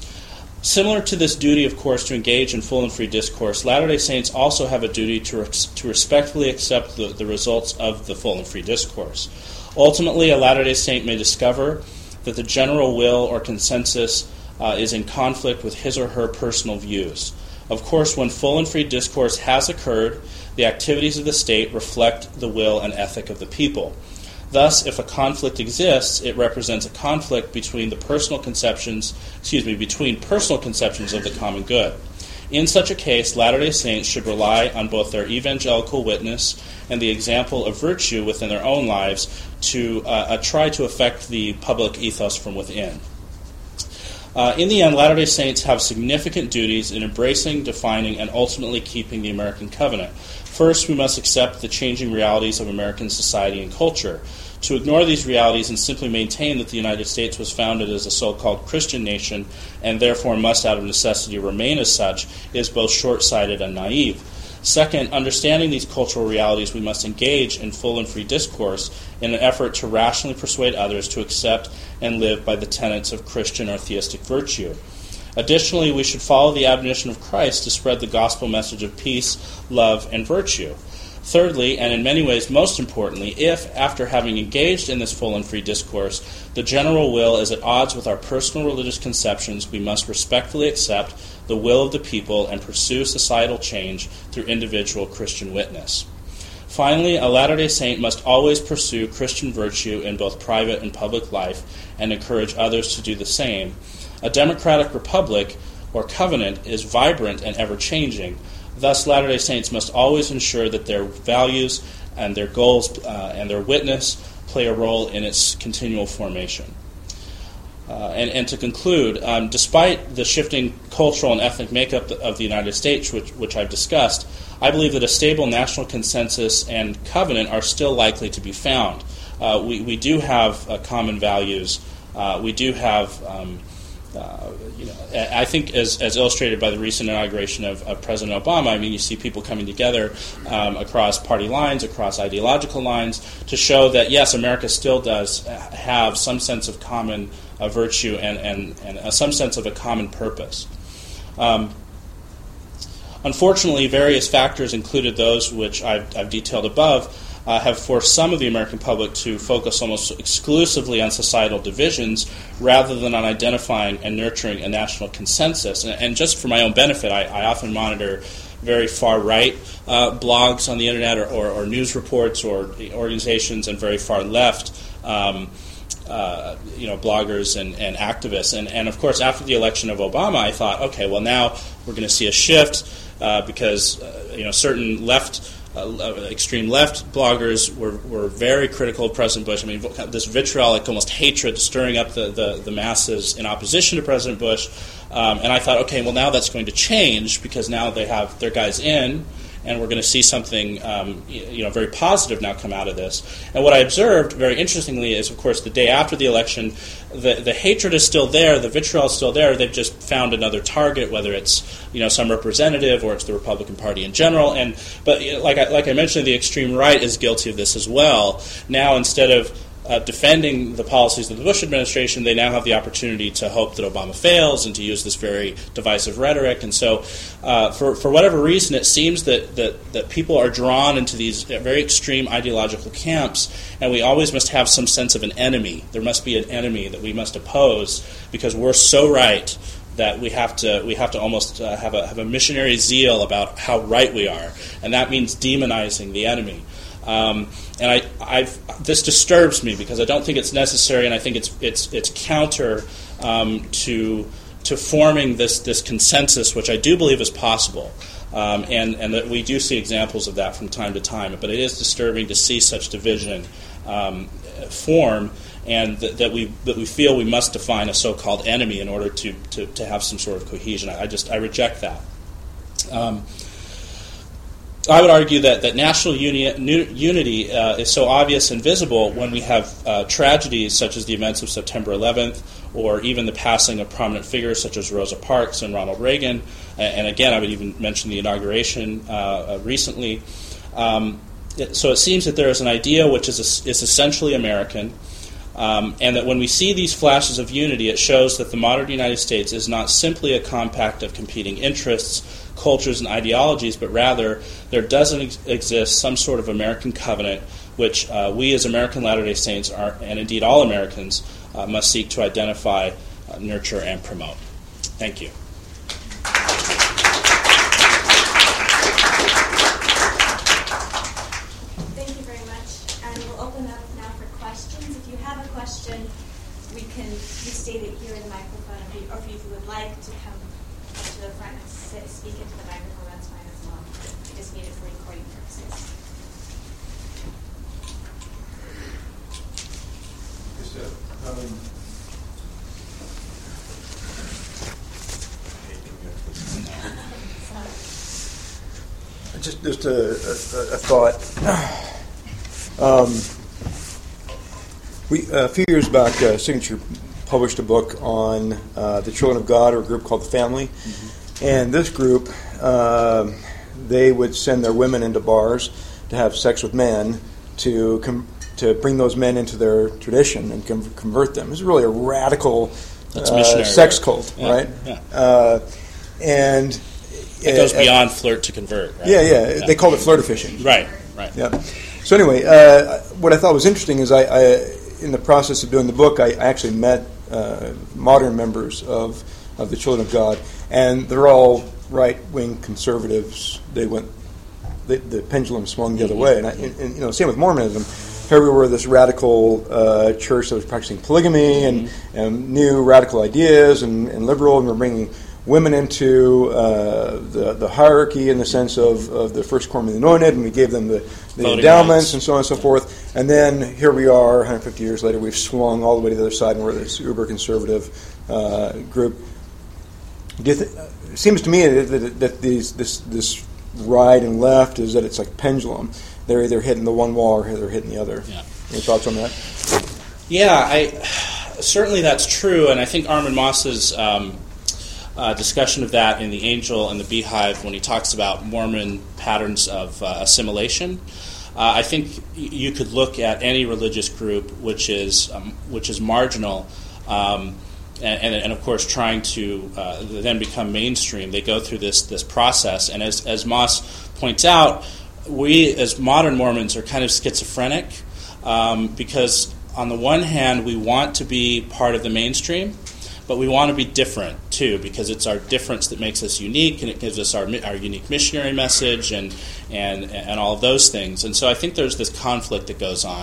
Similar to this duty, of course, to engage in full and free discourse, Latter-day Saints also have a duty to, res- to respectfully accept the, the results of the full and free discourse. Ultimately, a Latter-day Saint may discover that the general will or consensus uh, is in conflict with his or her personal views. Of course, when full and free discourse has occurred, the activities of the state reflect the will and ethic of the people. Thus, if a conflict exists, it represents a conflict between the personal conceptions, excuse me, between personal conceptions of the common good. In such a case, Latter-day Saints should rely on both their evangelical witness and the example of virtue within their own lives to uh, uh, try to affect the public ethos from within. Uh, in the end, Latter-day Saints have significant duties in embracing, defining, and ultimately keeping the American covenant. First, we must accept the changing realities of American society and culture. To ignore these realities and simply maintain that the United States was founded as a so-called Christian nation and therefore must out of necessity remain as such is both short-sighted and naive. Second, understanding these cultural realities, we must engage in full and free discourse in an effort to rationally persuade others to accept and live by the tenets of Christian or theistic virtue. Additionally, we should follow the admonition of Christ to spread the gospel message of peace, love, and virtue. Thirdly, and in many ways most importantly, if, after having engaged in this full and free discourse, the general will is at odds with our personal religious conceptions, we must respectfully accept the will of the people and pursue societal change through individual Christian witness. Finally, a Latter-day Saint must always pursue Christian virtue in both private and public life and encourage others to do the same. A democratic republic, or covenant, is vibrant and ever-changing. Thus, Latter-day Saints must always ensure that their values and their goals uh, and their witness play a role in its continual formation. Uh, and, and to conclude, um, despite the shifting cultural and ethnic makeup of the United States, which, which I've discussed, I believe that a stable national consensus and covenant are still likely to be found. Uh, we, we do have uh, common values. Uh, we do have... Um, Uh, you know, I think, as, as illustrated by the recent inauguration of, of President Obama, I mean, you see people coming together um, across party lines, across ideological lines, to show that, yes, America still does have some sense of common uh, virtue and, and, and uh, some sense of a common purpose. Um, unfortunately, various factors, included those which I've, I've detailed above, Uh, have forced some of the American public to focus almost exclusively on societal divisions rather than on identifying and nurturing a national consensus. And, and just for my own benefit, I, I often monitor very far-right uh, blogs on the Internet or, or, or news reports or organizations, and very far-left um, uh, you know, bloggers and, and activists. And, and, of course, after the election of Obama, I thought, okay, well, now we're going to see a shift. uh, because uh, you know certain left. Uh, extreme left bloggers were, were very critical of President Bush. I mean, this vitriolic, almost hatred, stirring up the, the, the masses in opposition to President Bush. Um, and I thought, okay, well, now that's going to change because now they have their guys in, and we're going to see something, um, you know, very positive now come out of this. And what I observed, very interestingly, is, of course, the day after the election, the the hatred is still there, the vitriol is still there. They've just found another target, whether it's, you know, some representative or it's the Republican Party in general. And but you know, like I, like I mentioned, the extreme right is guilty of this as well. Now, instead of Uh, defending the policies of the Bush administration, they now have the opportunity to hope that Obama fails and to use this very divisive rhetoric. And so, uh, for for whatever reason, it seems that, that, that people are drawn into these very extreme ideological camps, and we always must have some sense of an enemy. There must be an enemy that we must oppose because we're so right that we have to we have to almost uh, have a have a missionary zeal about how right we are, and that means demonizing the enemy. Um, and I, I've, this disturbs me because I don't think it's necessary, and I think it's it's it's counter um, to to forming this this consensus, which I do believe is possible, um, and and that we do see examples of that from time to time. But it is disturbing to see such division um, form, and that, that we that we feel we must define a so-called enemy in order to to, to have some sort of cohesion. I, I just I reject that. Um, I would argue that, that national uni- nu- unity uh, is so obvious and visible when we have uh, tragedies such as the events of September eleventh, or even the passing of prominent figures such as Rosa Parks and Ronald Reagan. And again, I would even mention the inauguration uh, uh, recently. Um, it, so it seems that there is an idea which is, a, is essentially American, um, and that when we see these flashes of unity, it shows that the modern United States is not simply a compact of competing interests, cultures, and ideologies, but rather there doesn't ex- exist some sort of American covenant which uh, we as American Latter-day Saints, are, and indeed all Americans, uh, must seek to identify, uh, nurture, and promote. Thank you. Thank you very much. And we'll open up now for questions. If you have a question, we can you state it here in the microphone, or if you, or if you would like to come up to the front and sit, speak into the microphone, that's fine as well. We just need it for recording purposes. Just, uh, um, just, just a, a, a thought. Um, we a few years back, uh, Signature published a book on uh, the Children of God, or a group called the Family. Mm-hmm. And this group, uh, they would send their women into bars to have sex with men to com- to bring those men into their tradition and com- convert them. It's really a radical uh, sex work. cult, yeah. right? Yeah. Uh, and it goes uh, beyond flirt to convert, right? Yeah, yeah, yeah. They called it flirtifishing. Right, right. Yeah. So anyway, uh, what I thought was interesting is I, I, in the process of doing the book, I, I actually met uh, modern members of, of the Children of God, and they're all right-wing conservatives. They went, they, the pendulum swung the other way, and, I, and, and you know, same with Mormonism. Here we were, this radical uh, church that was practicing polygamy and, and new radical ideas and, and liberal, and we're bringing women into uh, the, the hierarchy in the sense of, of the first quorum of the anointed, and we gave them the, the endowments rights. And so on and so forth. And then here we are, one hundred fifty years later, we've swung all the way to the other side, and we're this uber-conservative uh, group. Do you th- it seems to me that, that, that these, this, this right and left is that it's like pendulum. They're either hitting the one wall or they're hitting the other. Yeah. Any thoughts on that? Yeah, I certainly that's true, and I think Armin Moss's um, uh, discussion of that in The Angel and the Beehive, when he talks about Mormon patterns of uh, assimilation, uh, I think you could look at any religious group which is um, which is marginal, um, and, and, and of course trying to uh, then become mainstream. They go through this this process, and as as Moss points out, we as modern Mormons are kind of schizophrenic um, because on the one hand we want to be part of the mainstream, but we want to be different too, because it's our difference that makes us unique, and it gives us our our unique missionary message and and and all of those things. And so I think there's this conflict that goes on.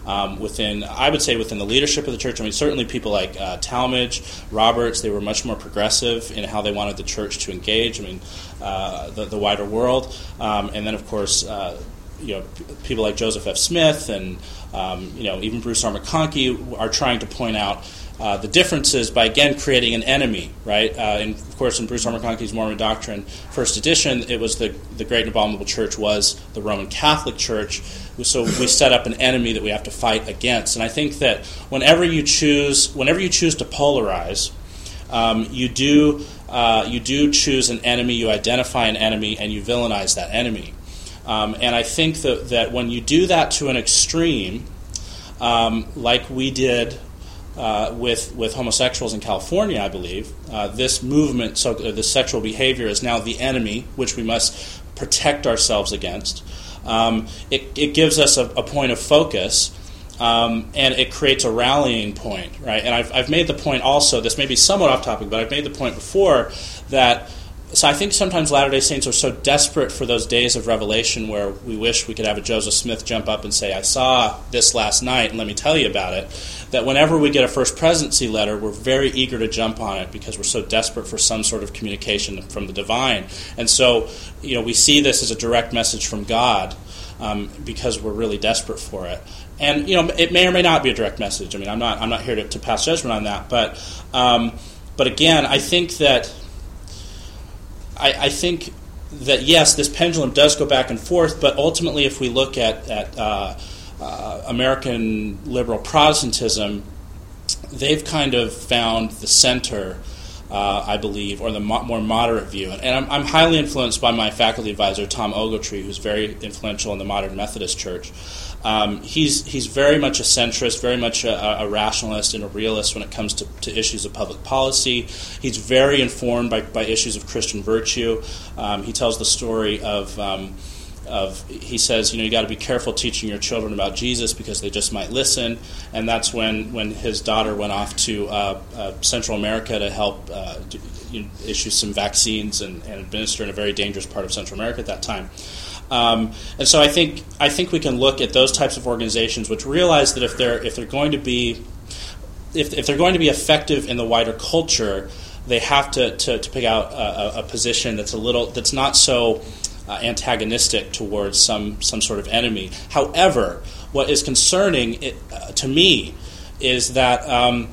um, within, I would say, within the leadership of the church. I mean, certainly people like uh, Talmage, Roberts, they were much more progressive in how they wanted the church to engage. I mean, uh, the, the wider world. Um, and then, of course, uh, you know, p- people like Joseph F. Smith and, um, you know, even Bruce R. McConkie are trying to point out Uh, the differences by, again, creating an enemy, right? Uh, and, of course, in Bruce R. McConkie's Mormon Doctrine, first edition, it was the, the Great and Abominable Church was the Roman Catholic Church. So we set up an enemy that we have to fight against. And I think that whenever you choose, whenever you choose to polarize, um, you do uh, you do choose an enemy, you identify an enemy, and you villainize that enemy. Um, and I think that, that when you do that to an extreme, um, like we did Uh, with with homosexuals in California, I believe, uh, this movement, so uh, the sexual behavior is now the enemy, which we must protect ourselves against. Um, it, it gives us a, a point of focus, um, and it creates a rallying point, right? And I've, I've made the point also, this may be somewhat off topic, but I've made the point before that, so I think sometimes Latter-day Saints are so desperate for those days of revelation where we wish we could have a Joseph Smith jump up and say, I saw this last night, and let me tell you about it, that whenever we get a First Presidency letter, we're very eager to jump on it because we're so desperate for some sort of communication from the divine. And so, you know, we see this as a direct message from God um, because we're really desperate for it. And, you know, it may or may not be a direct message. I mean, I'm not I'm not here to, to pass judgment on that. But, um, but again, I think that I, I think that, yes, this pendulum does go back and forth, but ultimately if we look at, at uh, uh, American liberal Protestantism, they've kind of found the center, uh, I believe, or the mo- more moderate view. And I'm, I'm highly influenced by my faculty advisor, Tom Ogletree, who's very influential in the modern Methodist Church. Um, he's he's very much a centrist, very much a, a rationalist and a realist when it comes to, to issues of public policy. He's very informed by, by issues of Christian virtue. Um, he tells the story of, um, of he says, you know, you got to be careful teaching your children about Jesus because they just might listen. And that's when, when his daughter went off to uh, uh, Central America to help uh, do, you know, issue some vaccines and, and administer in a very dangerous part of Central America at that time. Um, and so I think I think we can look at those types of organizations which realize that if they're if they're going to be if if they're going to be effective in the wider culture, they have to, to, to pick out a, a position that's a little that's not so uh, antagonistic towards some some sort of enemy. However, what is concerning it, uh, to me is that um,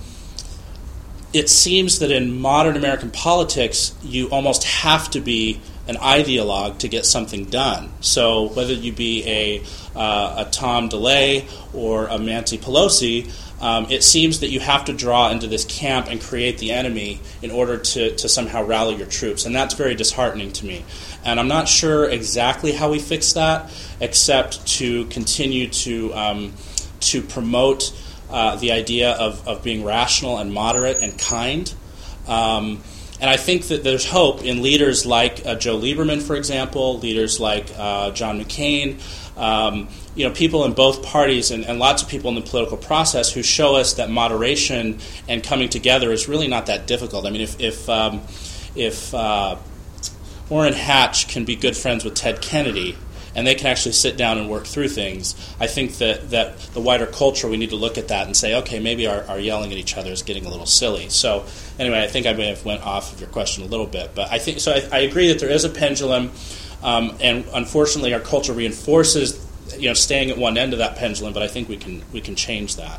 it seems that in modern American politics, you almost have to be an ideologue to get something done. So whether you be a uh, a Tom DeLay or a Nancy Pelosi, um, it seems that you have to draw into this camp and create the enemy in order to, to somehow rally your troops. And that's very disheartening to me. And I'm not sure exactly how we fix that, except to continue to um, to promote uh, the idea of, of being rational and moderate and kind. Um, And I think that there's hope in leaders like uh, Joe Lieberman, for example, leaders like uh, John McCain, um, you know, people in both parties and, and lots of people in the political process who show us that moderation and coming together is really not that difficult. I mean, if if, um, if uh, Orrin Hatch can be good friends with Ted Kennedy, and they can actually sit down and work through things, I think that, that the wider culture, we need to look at that and say, okay, maybe our, our yelling at each other is getting a little silly. So anyway, I think I may have went off of your question a little bit. But I think so. I, I agree that there is a pendulum, um, and unfortunately our culture reinforces, you know, staying at one end of that pendulum, but I think we can we can change that.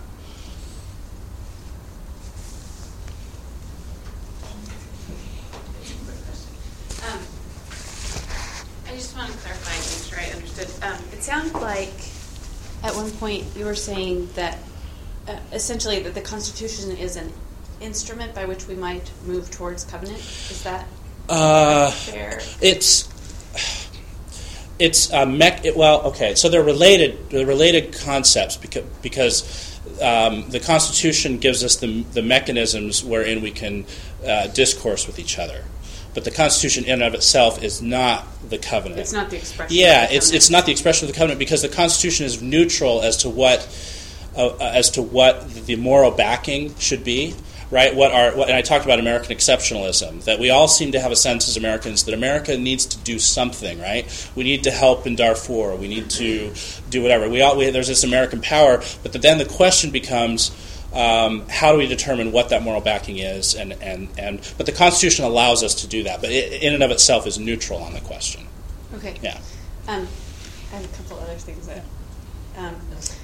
Um, it sounded like at one point you were saying that uh, essentially that the Constitution is an instrument by which we might move towards covenant. Is that uh, fair? It's it's uh, mech. It, well, okay. So they're related. They're related concepts because because um, the Constitution gives us the the mechanisms wherein we can uh, discourse with each other. But the Constitution in and of itself is not the covenant. It's not the expression. Yeah, of the it's it's not the expression of the covenant because the Constitution is neutral as to what uh, as to what the moral backing should be. right? What are what, and I talked about American exceptionalism, that we all seem to have a sense as Americans that America needs to do something, right? We need to help in Darfur. We need to do whatever. We all we, there's this American power, but then the question becomes, um, how do we determine what that moral backing is? And, and, and but the Constitution allows us to do that, but it, in and of itself is neutral on the question. Okay. Yeah. Um, I have a couple other things that. Um,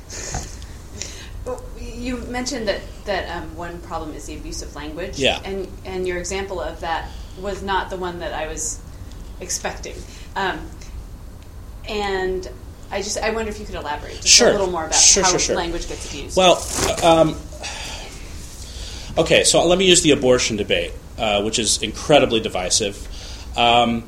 You mentioned that, that um, one problem is the abusive language. Yeah. And, and your example of that was not the one that I was expecting. Um, and I just I wonder if you could elaborate just sure. a little more about sure, how sure, sure. language gets abused. Well, um, okay, so let me use the abortion debate, uh, which is incredibly divisive. Um,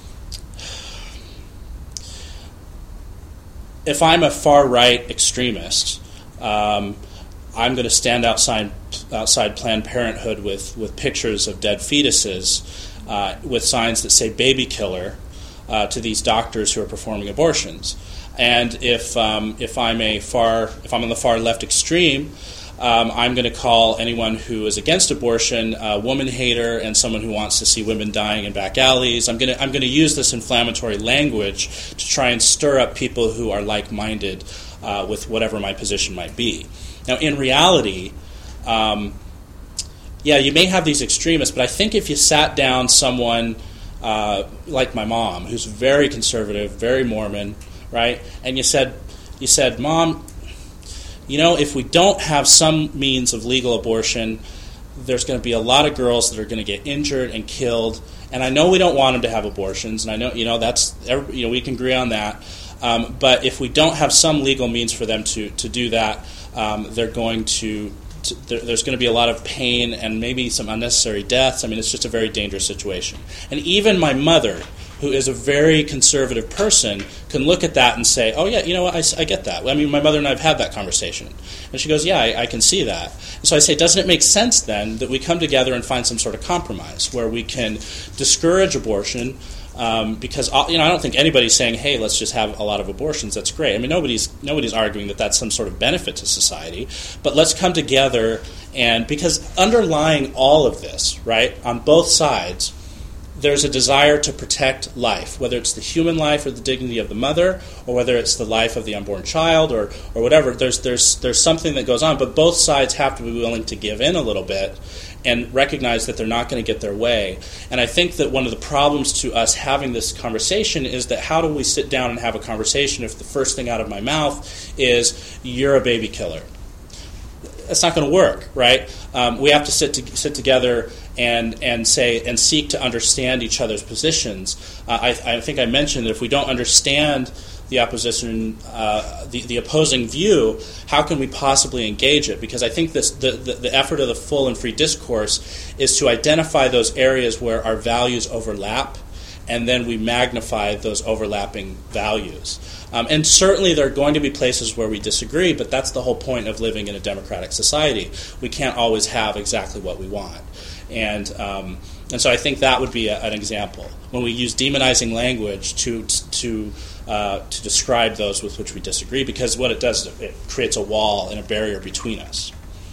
if I'm a far-right extremist, um, I'm going to stand outside outside Planned Parenthood with, with pictures of dead fetuses uh, with signs that say baby killer uh, to these doctors who are performing abortions. And if um, if I'm a far if I'm on the far left extreme, um, I'm going to call anyone who is against abortion a woman hater and someone who wants to see women dying in back alleys. I'm going to I'm going to use this inflammatory language to try and stir up people who are like-minded uh, with whatever my position might be. Now, in reality, um, yeah, you may have these extremists, but I think if you sat down someone uh, like my mom, who's very conservative, very Mormon, right, and you said, you said, Mom, you know, if we don't have some means of legal abortion, there's going to be a lot of girls that are going to get injured and killed, and I know we don't want them to have abortions, and I know, you know, that's, you know, we can agree on that, um, but if we don't have some legal means for them to, to do that, Um, they're going to, to there, there's going to be a lot of pain and maybe some unnecessary deaths. I mean, it's just a very dangerous situation. And even my mother, who is a very conservative person, can look at that and say, oh, yeah, you know what, I, I get that. I mean, my mother and I have had that conversation. And she goes, yeah, I, I can see that. And so I say, doesn't it make sense then that we come together and find some sort of compromise where we can discourage abortion? Um, because you know, I don't think anybody's saying, "Hey, let's just have a lot of abortions." That's great. I mean, nobody's nobody's arguing that that's some sort of benefit to society. But let's come together, and because underlying all of this, right, on both sides, there's a desire to protect life, whether it's the human life or the dignity of the mother, or whether it's the life of the unborn child, or or whatever. There's there's there's something that goes on, but both sides have to be willing to give in a little bit and recognize that they're not going to get their way. And I think that one of the problems to us having this conversation is that how do we sit down and have a conversation if the first thing out of my mouth is, you're a baby killer? That's not going to work, right? Um, we have to sit to, sit together and and say and seek to understand each other's positions. Uh, I, I think I mentioned that if we don't understand the opposition, uh, the, the opposing view, how can we possibly engage it? Because I think this, the, the, the effort of the full and free discourse is to identify those areas where our values overlap, and then we magnify those overlapping values. Um, and certainly there are going to be places where we disagree, but that's the whole point of living in a democratic society. We can't always have exactly what we want. And um, and so I think that would be a, an example. When we use demonizing language to to uh, to describe those with which we disagree, because what it does is it creates a wall and a barrier between us.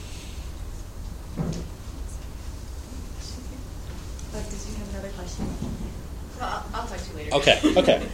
But did you have another question? So I'll, I'll talk to you later. Okay, okay.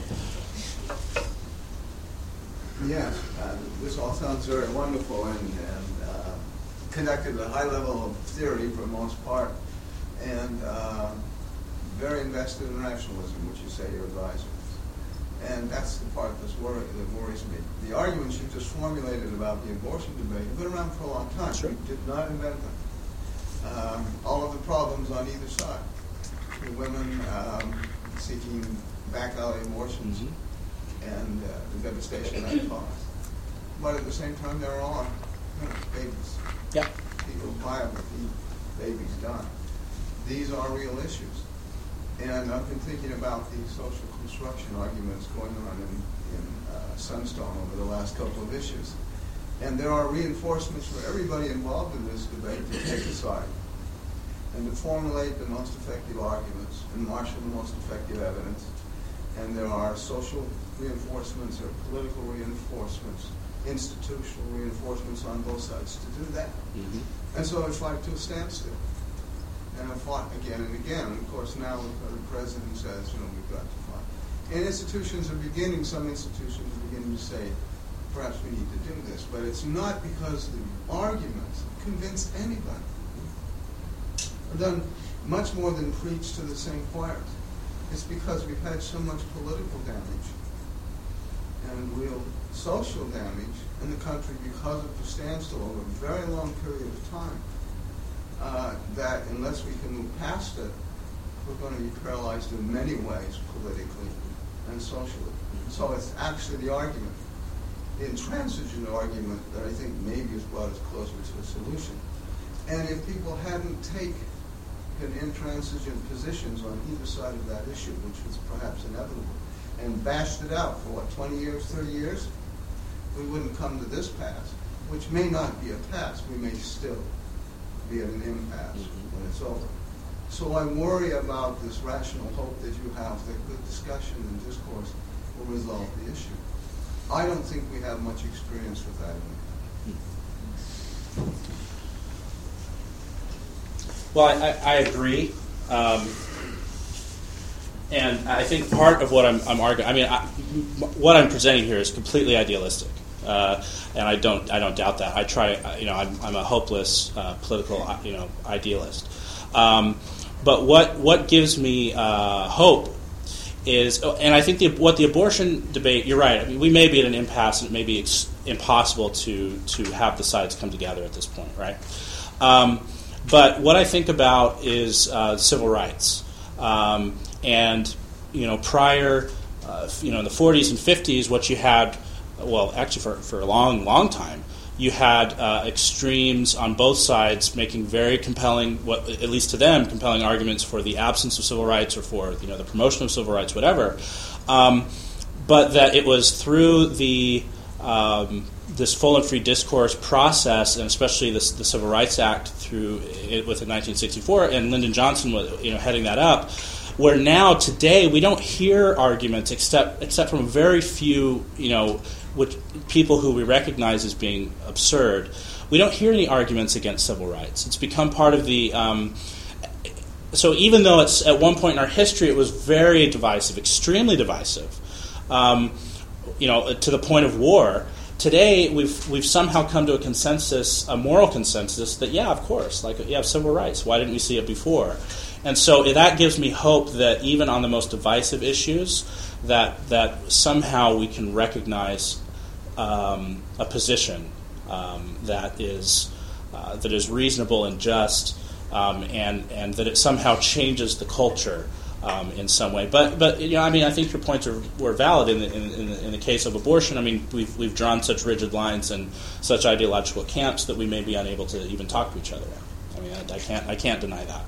Yes, uh, this all sounds very wonderful and, and uh, connected at a high level of theory for the most part, and uh, very invested in rationalism, which you say you're advisors. And that's the part that's wor- that worries me. The arguments you just formulated about the abortion debate have been around for a long time. Sure. We did not invent them. Um, all of the problems on either side. The women um, seeking back alley abortions mm-hmm. and uh, the devastation that caused. But at the same time, there are you know, babies. Yeah. People violently babies die. These are real issues. And I've been thinking about the social construction arguments going on in, in uh, Sunstone over the last couple of issues. And there are reinforcements for everybody involved in this debate to take a side and to formulate the most effective arguments and marshal the most effective evidence. And there are social reinforcements or political reinforcements, institutional reinforcements on both sides to do that. Mm-hmm. And so I fight to a standstill. And I fought again and again. And of course now the president says, you know, we've got to fight. And institutions are beginning, some institutions are beginning to say, perhaps we need to do this. But it's not because the arguments convince anybody. I've done much more than preach to the same choirs. It's because we've had so much political damage and real social damage in the country because of the standstill over a very long period of time, uh, that unless we can move past it, we're going to be paralyzed in many ways, politically and socially. So it's actually the argument, the intransigent argument, that I think maybe has brought us closer to a solution. And if people hadn't taken intransigent positions on either side of that issue, which was perhaps inevitable, and bashed it out for what, twenty years, thirty years, we wouldn't come to this pass, which may not be a pass. We may still be at an impasse mm-hmm. when it's over. So I worry about this rational hope that you have that good discussion and discourse will resolve the issue. I don't think we have much experience with that in the country. Well, I, I agree. Um, and I think part of what I'm, I'm arguing, I mean, I, what I'm presenting here is completely idealistic. Uh, and I don't, I don't doubt that. I try, you know, I'm, I'm a hopeless uh, political, you know, idealist. Um, but what what gives me uh, hope is, and I think the, what the abortion debate, you're right. I mean, we may be at an impasse, and it may be ex- impossible to to have the sides come together at this point, right? Um, but what I think about is uh, civil rights, um, and you know, prior, uh, you know, in the forties and fifties, what you had. Well, actually, for, for a long, long time, you had uh, extremes on both sides making very compelling, what, at least to them, compelling arguments for the absence of civil rights or for you know the promotion of civil rights, whatever. Um, but that it was through the um, this full and free discourse process, and especially this, the Civil Rights Act through it within nineteen sixty-four, and Lyndon Johnson was you know heading that up. Where now today we don't hear arguments except except from very few you know. Which people who we recognize as being absurd, we don't hear any arguments against civil rights. It's become part of the. Um, so even though it's at one point in our history it was very divisive, extremely divisive, um, you know, to the point of war. Today we've we've somehow come to a consensus, a moral consensus that yeah, of course, like you have civil rights. Why didn't we see it before? And so that gives me hope that even on the most divisive issues, that that somehow we can recognize um, a position um, that is uh, that is reasonable and just, um, and and that it somehow changes the culture um, in some way. But but you know, I mean, I think your points are, were valid in the, in, in, the, in the case of abortion. I mean, we've we've drawn such rigid lines and such ideological camps that we may be unable to even talk to each other. I mean, I, I can't I can't deny that.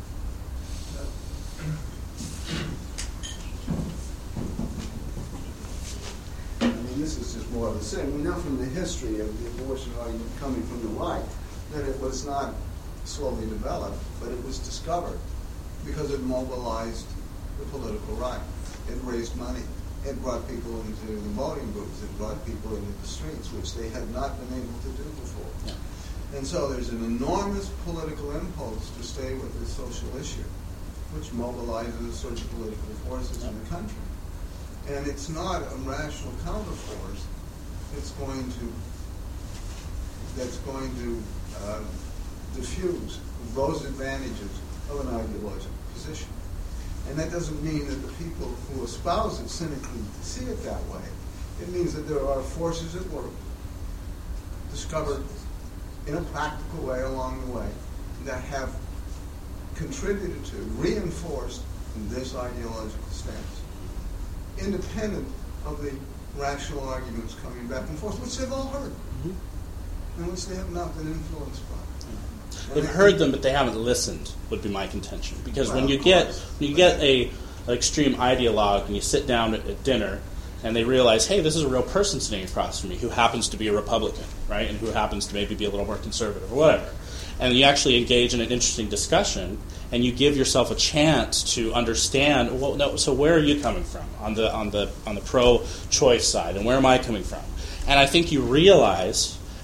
This is just more of the same. We know from the history of the abortion argument coming from the right that it was not slowly developed, but it was discovered because it mobilized the political right. It raised money. It brought people into the voting booths. It brought people into the streets, which they had not been able to do before. Yeah. And so there's an enormous political impulse to stay with this social issue, which mobilizes certain political forces yeah. in the country. And it's not a rational counterforce. It's going to that's going to uh, diffuse those advantages of an ideological position. And that doesn't mean that the people who espouse it cynically see it that way. It means that there are forces at work discovered in a practical way along the way that have contributed to, reinforced this ideological stance, independent of the rational arguments coming back and forth, which they've all heard, mm-hmm. and which they have not been influenced by. And they've heard them, but they haven't listened, would be my contention. Because well, when you get when you get a an extreme ideologue and you sit down at, at dinner and they realize, hey, this is a real person sitting across from me who happens to be a Republican, right, and who happens to maybe be a little more conservative or whatever, and you actually engage in an interesting discussion, and you give yourself a chance to understand, well, no, so where are you coming from on the on the on the pro-choice side, and where am I coming from? And I think you realize,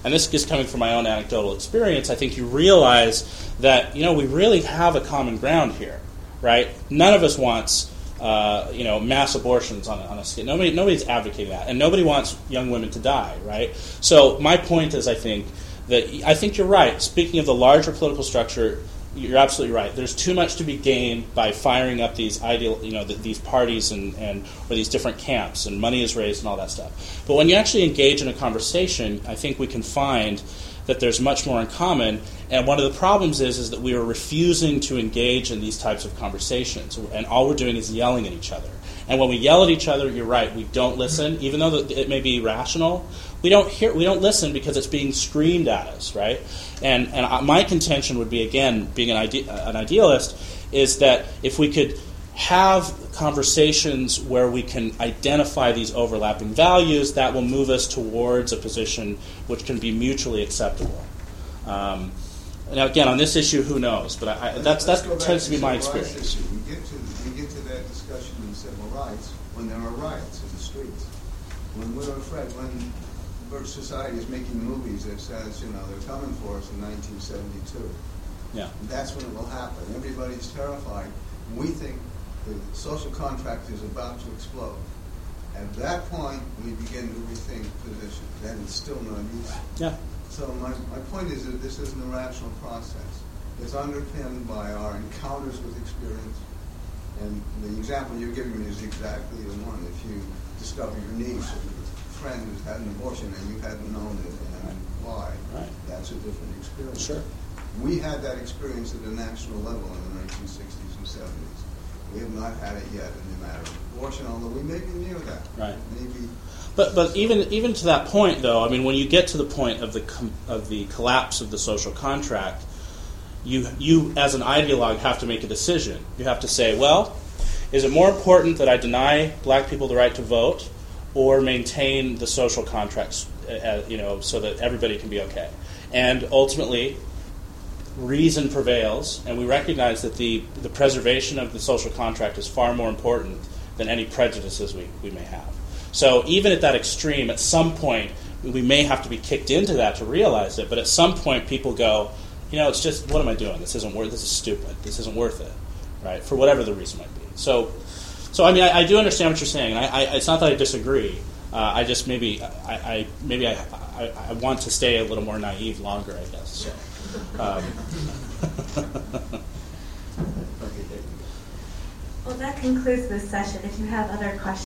and this is coming from my own anecdotal experience, I think you realize that, you know, we really have a common ground here, right? None of us wants, uh, you know, mass abortions on a, on a scale. Nobody, nobody's advocating that, and nobody wants young women to die, right? So my point is, I think, that I think you're right. Speaking of the larger political structure, you're absolutely right. There's too much to be gained by firing up these ideal, you know, the, these parties and, and or these different camps, and money is raised and all that stuff. But when you actually engage in a conversation, I think we can find that there's much more in common. And one of the problems is is that we are refusing to engage in these types of conversations, and all we're doing is yelling at each other. And when we yell at each other, you're right, we don't listen, even though it may be rational. We don't hear, we don't listen because it's being screamed at us, right? And and my contention would be, again, being an ide- an idealist, is that if we could have conversations where we can identify these overlapping values, that will move us towards a position which can be mutually acceptable. Um, now, again, on this issue, who knows? But I, I, that's that tends to be my experience. We get to we get to that discussion in civil rights when there are riots in the streets. When we're afraid, when Birch Society is making movies that says, you know, they're coming for us in nineteen seventy-two. Yeah. That's when it will happen. Everybody's terrified. We think the social contract is about to explode. At that point, we begin to rethink positions. Then it's still not easy. Yeah. So my, my point is that this isn't a rational process. It's underpinned by our encounters with experience. And the example you're giving me is exactly the one. If you discover your niece or your friend who's had an abortion and you hadn't known it and why, right. That's a different experience. Sure. We had that experience at a national level in the nineteen sixties and seventies. We have not had it yet in the matter of abortion, although we may be near that. Right. Maybe. But but even even to that point, though, I mean, when you get to the point of the com- of the collapse of the social contract, you you as an ideologue have to make a decision. You have to say, well, is it more important that I deny black people the right to vote, or maintain the social contracts, uh, you know, so that everybody can be okay? And ultimately, reason prevails, and we recognize that the, the preservation of the social contract is far more important than any prejudices we, we may have. So even at that extreme, at some point, we may have to be kicked into that to realize it, but at some point people go, you know, it's just, what am I doing? This isn't worth, this is stupid. This isn't worth it, right? For whatever the reason might be. So, so I mean, I, I do understand what you're saying, and I, I, it's not that I disagree. Uh, I just maybe, I, I maybe I, I, I want to stay a little more naive longer, I guess. So. Um. Well, that concludes this session. If you have other questions,